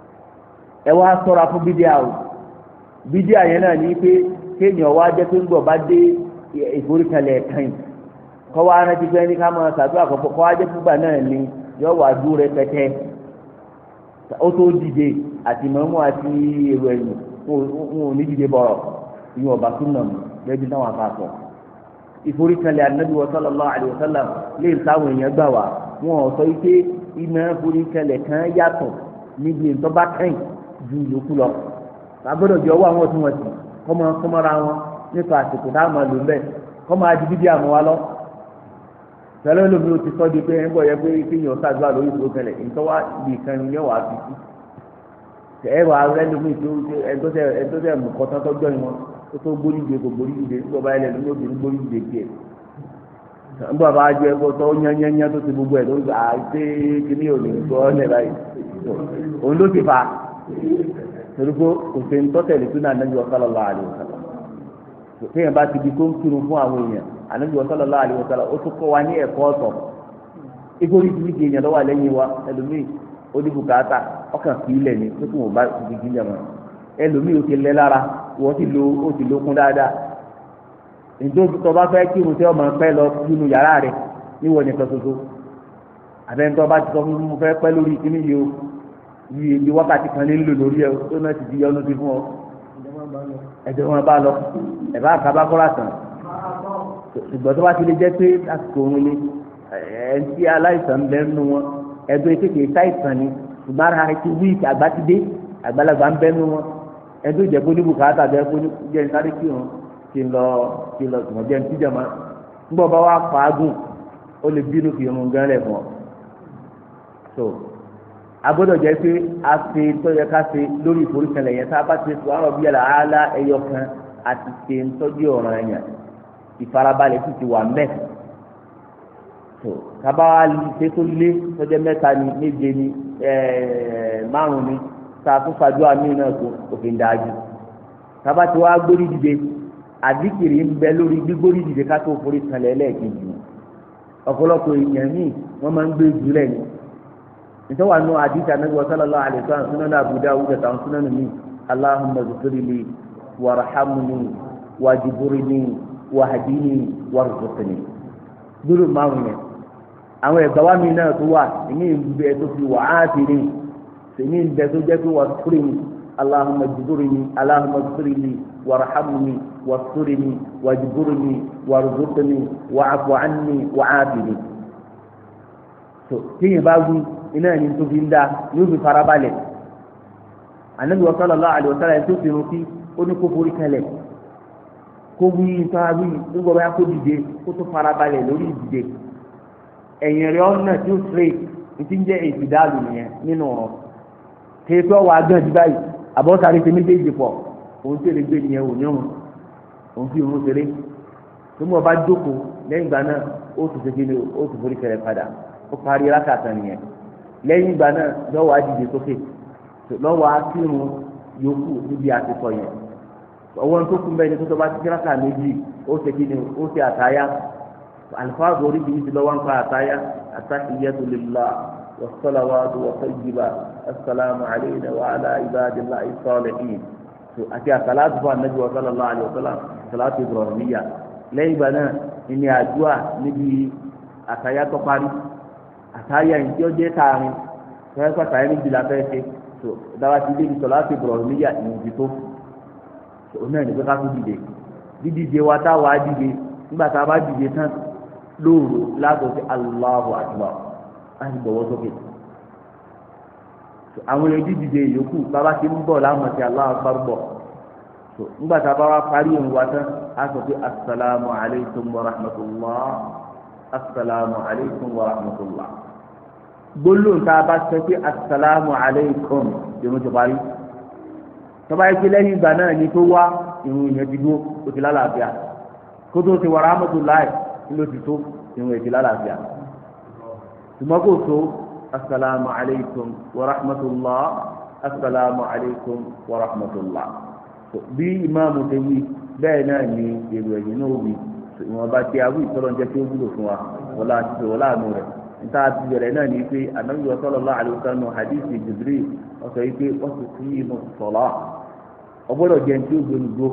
ẹ wá ṣọ́ra fún bídíà o bídíà yẹn náà ní pé kéèyàn wá jẹ́ pé ń gbọ̀ bá dé ìforúkẹlẹ̀ kan kọ́ wá rántí pé ní ká máa ṣàdúrà kọ́kọ́ kọ́ wá jẹ́ fúgbà náà ni yọ wá dúró rẹpẹtẹ ó tó dìde àti mọ́mú àti èrò ẹ̀yìn wọn ò ní dìde bọ̀rọ̀ ìyẹn ọba tún nà mí lẹ́bi táwọn afáàfọ̀ ìforíkalẹ̀ Ànábì sallallahu alaihi wasallam lè táwọn èèyàn gbà wá wọn ò sọ pé ìmọ̀ ìforíkalẹ̀ kan yàtọ̀ níbi ìtọ́ba kẹ́yìn ju yòókù lọ àgbọ̀dọ̀ jẹ́ ọwọ́ àwọn tí wọ́n ti kọ́mọ́ra wọn nípa àsìkò táwọn máa lò bẹ́ẹ̀ kọ́mọ́ adìbídì àmọ́ wa lọ tẹ́lẹ̀ lómi o ti sọ di pé ẹ̀ ń bọ̀ yẹ pé kéèyàn ṣàdúrà lórí ìforíkalẹ̀ ìtọ́wá ibi ìkànnì yẹn wà á fi sí ẹ̀ wà rẹ́ lómi tó ẹ̀ńtọ́sẹ̀ mú kọ́tán tọ́jọ́ ìwọ̀n tó gbórí ìdè kò gbórí ìdè nígbà bá yẹlẹ lómi obìnrin gbórí ìdè tiẹ̀ nígbà bá jẹ ẹgbẹ́ tó yányányá tó ti gbogbo ẹ̀ tó ń gbà á ṣe kíní òní tó ọ̀lẹ̀ báyìí òun ló ti fa torí pé kò ṣe ń tọ́tẹ̀ lè tún náà Ànábì sallallahu alaihi wasallam téèyàn bá ti di kó ń kírun fún àwọn èèyàn Ànábì sallallahu alaihi wasallam ó tún kọ́ wa ní ẹ̀kọ́ ọ̀tọ̀ ìforí ti di èèyàn lọ́wọ́ lẹ́yìn wa ẹlòmíì ó ní bùkátà ọkàn fi ilẹ̀ ní tó kún wọn bá ti di jàmọ́ ẹlòmíì ó ti lẹ́ lára wọ́n ti lókun dáadáa nítorí tó bá fẹ́ kírun tí ọmọ pẹ́ lọ nínú yàrá rẹ̀ níwọ̀n nìkan ṣoṣo àbẹ́ntọ́ bá ti sọ fún mi fẹ́ pẹ́ lórí kíní yìí o yìí wákàtí kan ní ń lò lórí ẹ tó náà ti di ọ́nù sí fún ọ ẹ̀jẹ̀ wọn bá lọ ẹ̀bá àkàbá kọ́ra tán ṣùgbọ́n tó bá ti lè jẹ́ pé àsìkò òun ni ẹ̀ǹtí aláìsàn bẹ́ẹ̀ nù wọn ẹ̀dùn kékeré táìsàn ni ṣùgbọ́n ara rẹ̀ ti wíìkì àgbà ti dé àgbàlagbà ń bẹ́ẹ̀ nù wọn ẹ̀dùn ìjẹ́bú ní bùkátà bẹ́ẹ̀ fún jẹ́ nítorí kí wọn kí n lọ tùmọ̀ jẹ́ ní tíjàmá ńgbọ́ bá wà fàágùn ó lè bínú kí irun gan lẹ̀ fún ọ. so agbọ́dọ̀ jẹ́ pé a ṣe tọ́jú ká ṣe lórí ìforíkalẹ̀ yẹn tá a bá ṣe sọ àwọn bíi ẹ̀rọ ààlà ẹyọ kan àti ṣe ń tọ́jú ọ̀ràn ẹ̀yàn ìfarabalẹ̀ sì ti wà mẹ́. so kábà wá ṣe tó lé tọ́jú mẹ́ta ni méje ni márùn ni tá a tún ṣàdúrà míì náà kó òfin dájú kábà tí wàá gbórí dìde àdìkìrì ń bẹ lórí gbígbórí dìde ká tó forí kalẹ̀ lẹ́ẹ̀kejì ọ̀pọ̀lọpọ̀ èèyàn míì wọ́n máa ń gbé jùlẹ̀ ni nítorí wà nù àdìsí Ànábì sallallahu alaihi wasallam sunan Abu Dawud àtàwọn sunan mi Allahumma ghfir li warhamni wajburni wahdini warzuqni gbólóhùn márùn yẹn àwọn ẹ̀gbá wa mi náà tó wà ní ìbẹ tó fi wà á ti ní ní ìbẹ tó jẹ́ pé wasturni allahumma jburni allahumma ighfirli warhamni wasturni wajburni warzuqni wa'fu anni wa'afini so tíyẹn bá wí iná ẹni tó fi ń dá yóò fi farabalẹ̀ Ànábì sallallahu alaihi wasallam tó fi rántí ó ní kó forí kalẹ̀ kó wí nǹkan wí nígbà bá kó dìde kó tó farabalẹ̀ lórí ìdìde ẹ̀yìn rẹ̀ ọ̀nà tí ó straight ti ń jẹ́ ìfìdálù nìyẹn nínú ọ̀rọ̀ kéèké wà gán ti báyìí àbọ̀sáré ti méjèèjì pọ̀ òun tẹ̀lé gbé nìyẹn ò ní òun fi òun ṣeré tó mọ̀ bá jókòó lẹ́yìn ìgbà náà ó tún ṣe kíni ó tún forí kalẹ̀ padà ó parí rákàtà nìyẹn lẹ́yìn ìgbà náà lọ́wọ́ á dìde sókè lọ́wọ́ á kírun yòókù níbi àtikọ̀ yẹn ọwọ́n tó kún bẹ́ẹ̀ ni tó bá ti kíráka méjì ó ṣe kíni ó ṣe àtáyá alifáàgù oríṣiríṣi lọ́wọ́ ń pa àtáyá attahiyatu lillah wassalawatu wattayyibat assalamu alayna wa ala ibadillahi salihin àti àsàlátù fún anabi wa sallallahu alayhi wa sallam àsàlátù ibrahimiyya lẹ́yìn ìgbà náà ìní àdúrà níbi àtáyá tó parí àtáyá ìdí ọjọ́ tààrin fẹ́ẹ́ pàtàkì níbi làfẹ́ ṣe dáwà ti débi àsàlátù ibrahimiyya ìyẹn tó òun náà ní pé ká tó dìde dídìde wa tá wàá dìde nígbà tá a bá dìde tán lóòrò látọ̀ sí Allahu Akbar láti bọ̀wọ́ sókè àwọn èèyàn dídìde yòókù bàbá ti ń bọ̀ láwọn ti Allahu Akbar bọ̀ nígbà tá a bá wá parí òun wa tán a sọ pé asalaamu alaykum wa rahmatulah asalaamu alaykum wa rahmatulah gbólóhùn tá a bá sọ pé asalaamu alaykum yòókù tó parí tọ́ba yìí ti lẹ́yìn ìgbà náà ní tó wá ìrun ìyẹn ti dúró ó ti lálàáfíà kó tó ti wa rahmatullahi ló ti tó ìrun ìyẹn ti lálàáfíà ṣùgbọ́n kò tó asalaamu alaykum wa rahmatullah asalaamu alaykum wa rahmatullah bí ìmáàmù ti wí bẹ́ẹ̀ náà ni èrò ẹ̀yìn náà wí ìwọ̀n bá ti awí ìtọ́lọ́ jẹ́ kí ó wúlò fún wa wọlá àti wọlá àánú rẹ̀ níta ti bẹ̀rẹ̀ náà ní pé Ànábì sallallahu alaihi wasallam hadithi Jibril ọ̀sọ̀ yìí pé wọ́n ti fi inú sọ̀lá ọgbọ́dọ̀ jẹun tí ó gbẹnu dúró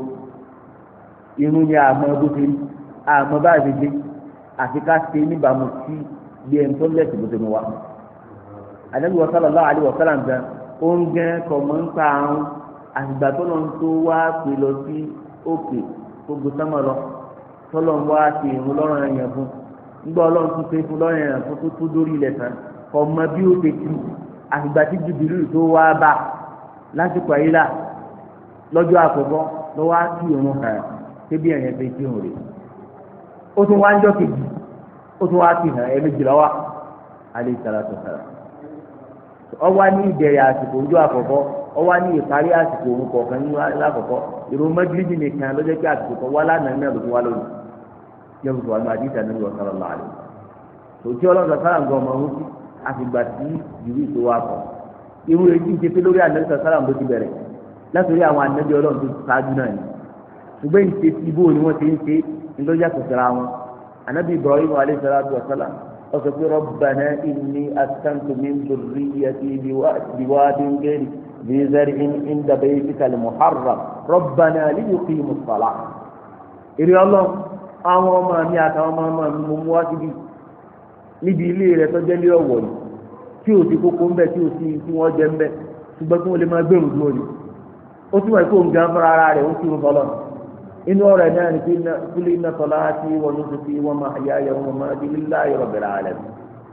irun yẹn àmọ́ bó ti rí àmọ́ bá ti dé àti ká ṣe níbàámu sí bí ẹni tó lẹ́sìn bó ti mú wa. Ànábì sallallahu alaihi wasallam gan oúnjẹ kọ̀mọ́ ń pa àrùn àtìgbà tó lọ́n tó wá pè lọ sí òkè gbogbo sánmọ̀ lọ tó lọ́n wá ṣe ìrun lọ́rùn ẹ̀yàn fún nígbà ọlọ́run tún pé fún lọ́rùn ẹ̀yàn fún tó dórí ilẹ̀ tán ọmọ bí ó ti tu àtìgbà tí Jibril tó wá bá lásìkò àyílà lọ́jọ́ àkọ́kọ́ lọ́wọ́ á kí òun hàn ṣébí ẹ̀yẹn fi kí òun rè ó tún wá ń jọ́ kejì ó tún wá kí hàn ẹ̀mejì lọ́wọ́ alayhi salatu wassalam ọwọ́ ní ìbẹ̀rẹ̀ àsìkò ọjọ́ àkọ́kọ́ ọwọ́ ní ìparí àsìkò òun kọ̀ọ̀kan ní alákọ̀ọ́kọ́ ìrun mẹ́gírídì nìkan lọ́jọ́ pé àsìkò kan wá lánàá náà ló tún wá lónìí yẹ́n tó wà ní àdìsá ní ìwọ̀n sọ̀rọ̀ láàrin òtí ọlọ́run sára ń gbọ́ ọmọ ọ̀hún sí àfìgbà tí ìlú ìtò wa kọ̀ irú èyí ń ṣe pé lórí ànábì sára ló ti bẹ̀rẹ̀ látòrí àwọn ànábì ọlọ́run tó ṣáájú náà ni ṣùgbọ́n ìṣe ti bó ni wọ́n ti ń ṣe nítorí yàtọ̀ síra wọn ànábì Ibrahim alayhi salatu wa salam ó sọ pé rabbana inni askantu min dhurriyyati biwadin ghayri dhi zar'in inda baytika al-muharram rabbana liyuqimu as-salah èrè ọlọ́run àwọn ọmọ mi àtàwọn ọmọ mi mo mú wá síbi níbi ilé rẹ tó jẹ́ lé ọ̀wọ̀ yìí tí ò sí kókó ńbẹ tí ò sí tí wọ́n jẹ ńbẹ ṣùgbọ́n tí wọ́n lè máa gbẹ̀rù dúró ni ó túmọ̀ sí òun gan fúnra ara rẹ̀ ó sì ń fọlọ́ inú ọ̀rọ̀ náà ni kúlẹ̀ iná sọlá tí wọ́n ń sọ wọ́n máa yá yẹ wọ́n máa di lillahi rabbil alamin.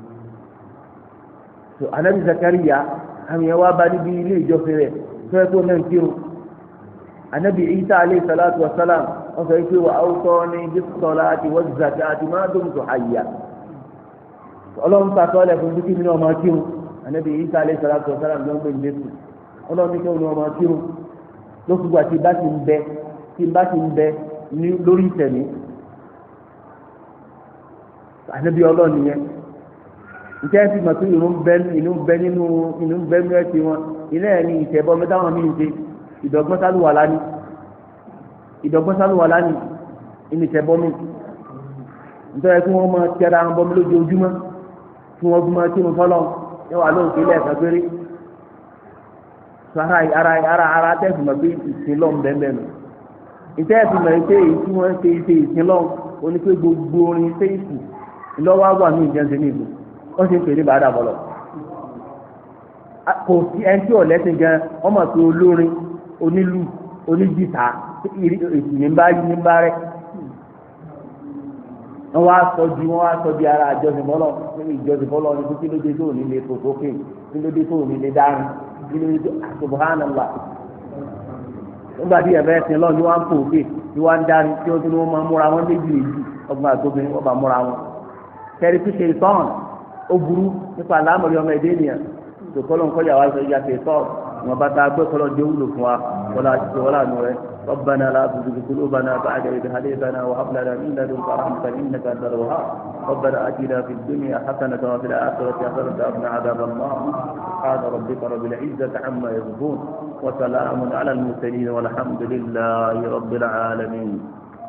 tó anabi Zakariya àmì ẹ̀ wá bá níbi ilé ìjọsìn rẹ̀ tó ẹ̀ tó náà ń kírun anabi Isa alayhi salatu wa salam wọ́n sọ pé wà áwùtọ́ ní bis-salati waz-zakati ma dumtu hayya ọlọ́run ta sọ́ọ́lẹ̀ fún bí kí mi náà máa kírun anabi Isa alayhi salatu wa salam ló ń gbé Jésù ọlọ́run ní kí wọ́n máa kírun lókùgbà tí bá ti ń bẹ ní lórí ìtẹ̀mí anabi ọlọ́run nìyẹn ìtẹ́ ti mọ̀ pé inú bẹ nínú ẹ̀sìn wọn ilé ẹ̀ ní ìtẹ̀bọ́ mẹ́ta wọn mí ń ṣe ìdọ̀gbọ́n sálùwàlá ní inú ìtẹ̀bọ́mí nítorí kí wọ́n máa tẹ́ra àwọn bọ́mí lójoojúmọ́ kí wọ́n fi máa kí wọn fọ́lọ́ ẹ wà lóhùn sílẹ̀ ẹ̀ka péré ara tẹ̀sí mọ̀ pé ìsìn lọ́n bẹ́ẹ̀ nù ìtẹ́ ẹ̀ fi mọ̀ pé èyí tí wọ́n ṣe ìsìn lọ́wọ́ oní pé gbogbo orin fèsì lọ́wọ́ wà ní ìjẹun ní ìlú wọ́n ti ń pè ní bàdà bọ̀lọ̀ kò sí ẹni tí ò lẹ́sìn gan wọ́n mọ̀ pé olórin onílù oníjìtá èsì ní bá rẹ̀ wọ́n wá sọ di ara àjọsìn bọ́lọ̀ ìjọsìn bọ́lọ̀ ní kí ló dé tó ní lè fò sókè kí ló dé tó ní lè dáhùn kí ló dé tó subhanallah nígbà tí ẹ̀fẹ́ ẹ̀sìn lọ́ọ̀ ni wọ́n ń fò òkè tí wọ́n ń dáhùn tí wọ́n tún wọ́n máa múra wọn méjì ọgbọ́n àtòbìnrin wọ́n bá múra wọn kẹrì tí ṣe tán ó burú nípa àlámọ̀rí ọmọ ẹ̀dẹ́ ènìyàn tòkọ́lọ́ nǹkan yà wá sọ ìyá ṣe tán wọn bá ta gbé kọ́lọ́ dé wúlò fún wa wọlá àánú rẹ ربنا لا تزغ قلوبنا بعد إذ هديتنا وهب لنا من لدنك رحمة إنك أنت الوهاب ربنا آتنا في الدنيا حسنة وفي الآخرة حسنة وقنا عذاب النار سبحان ربك رب العزة عما يصفون وسلام على المرسلين والحمد لله رب العالمين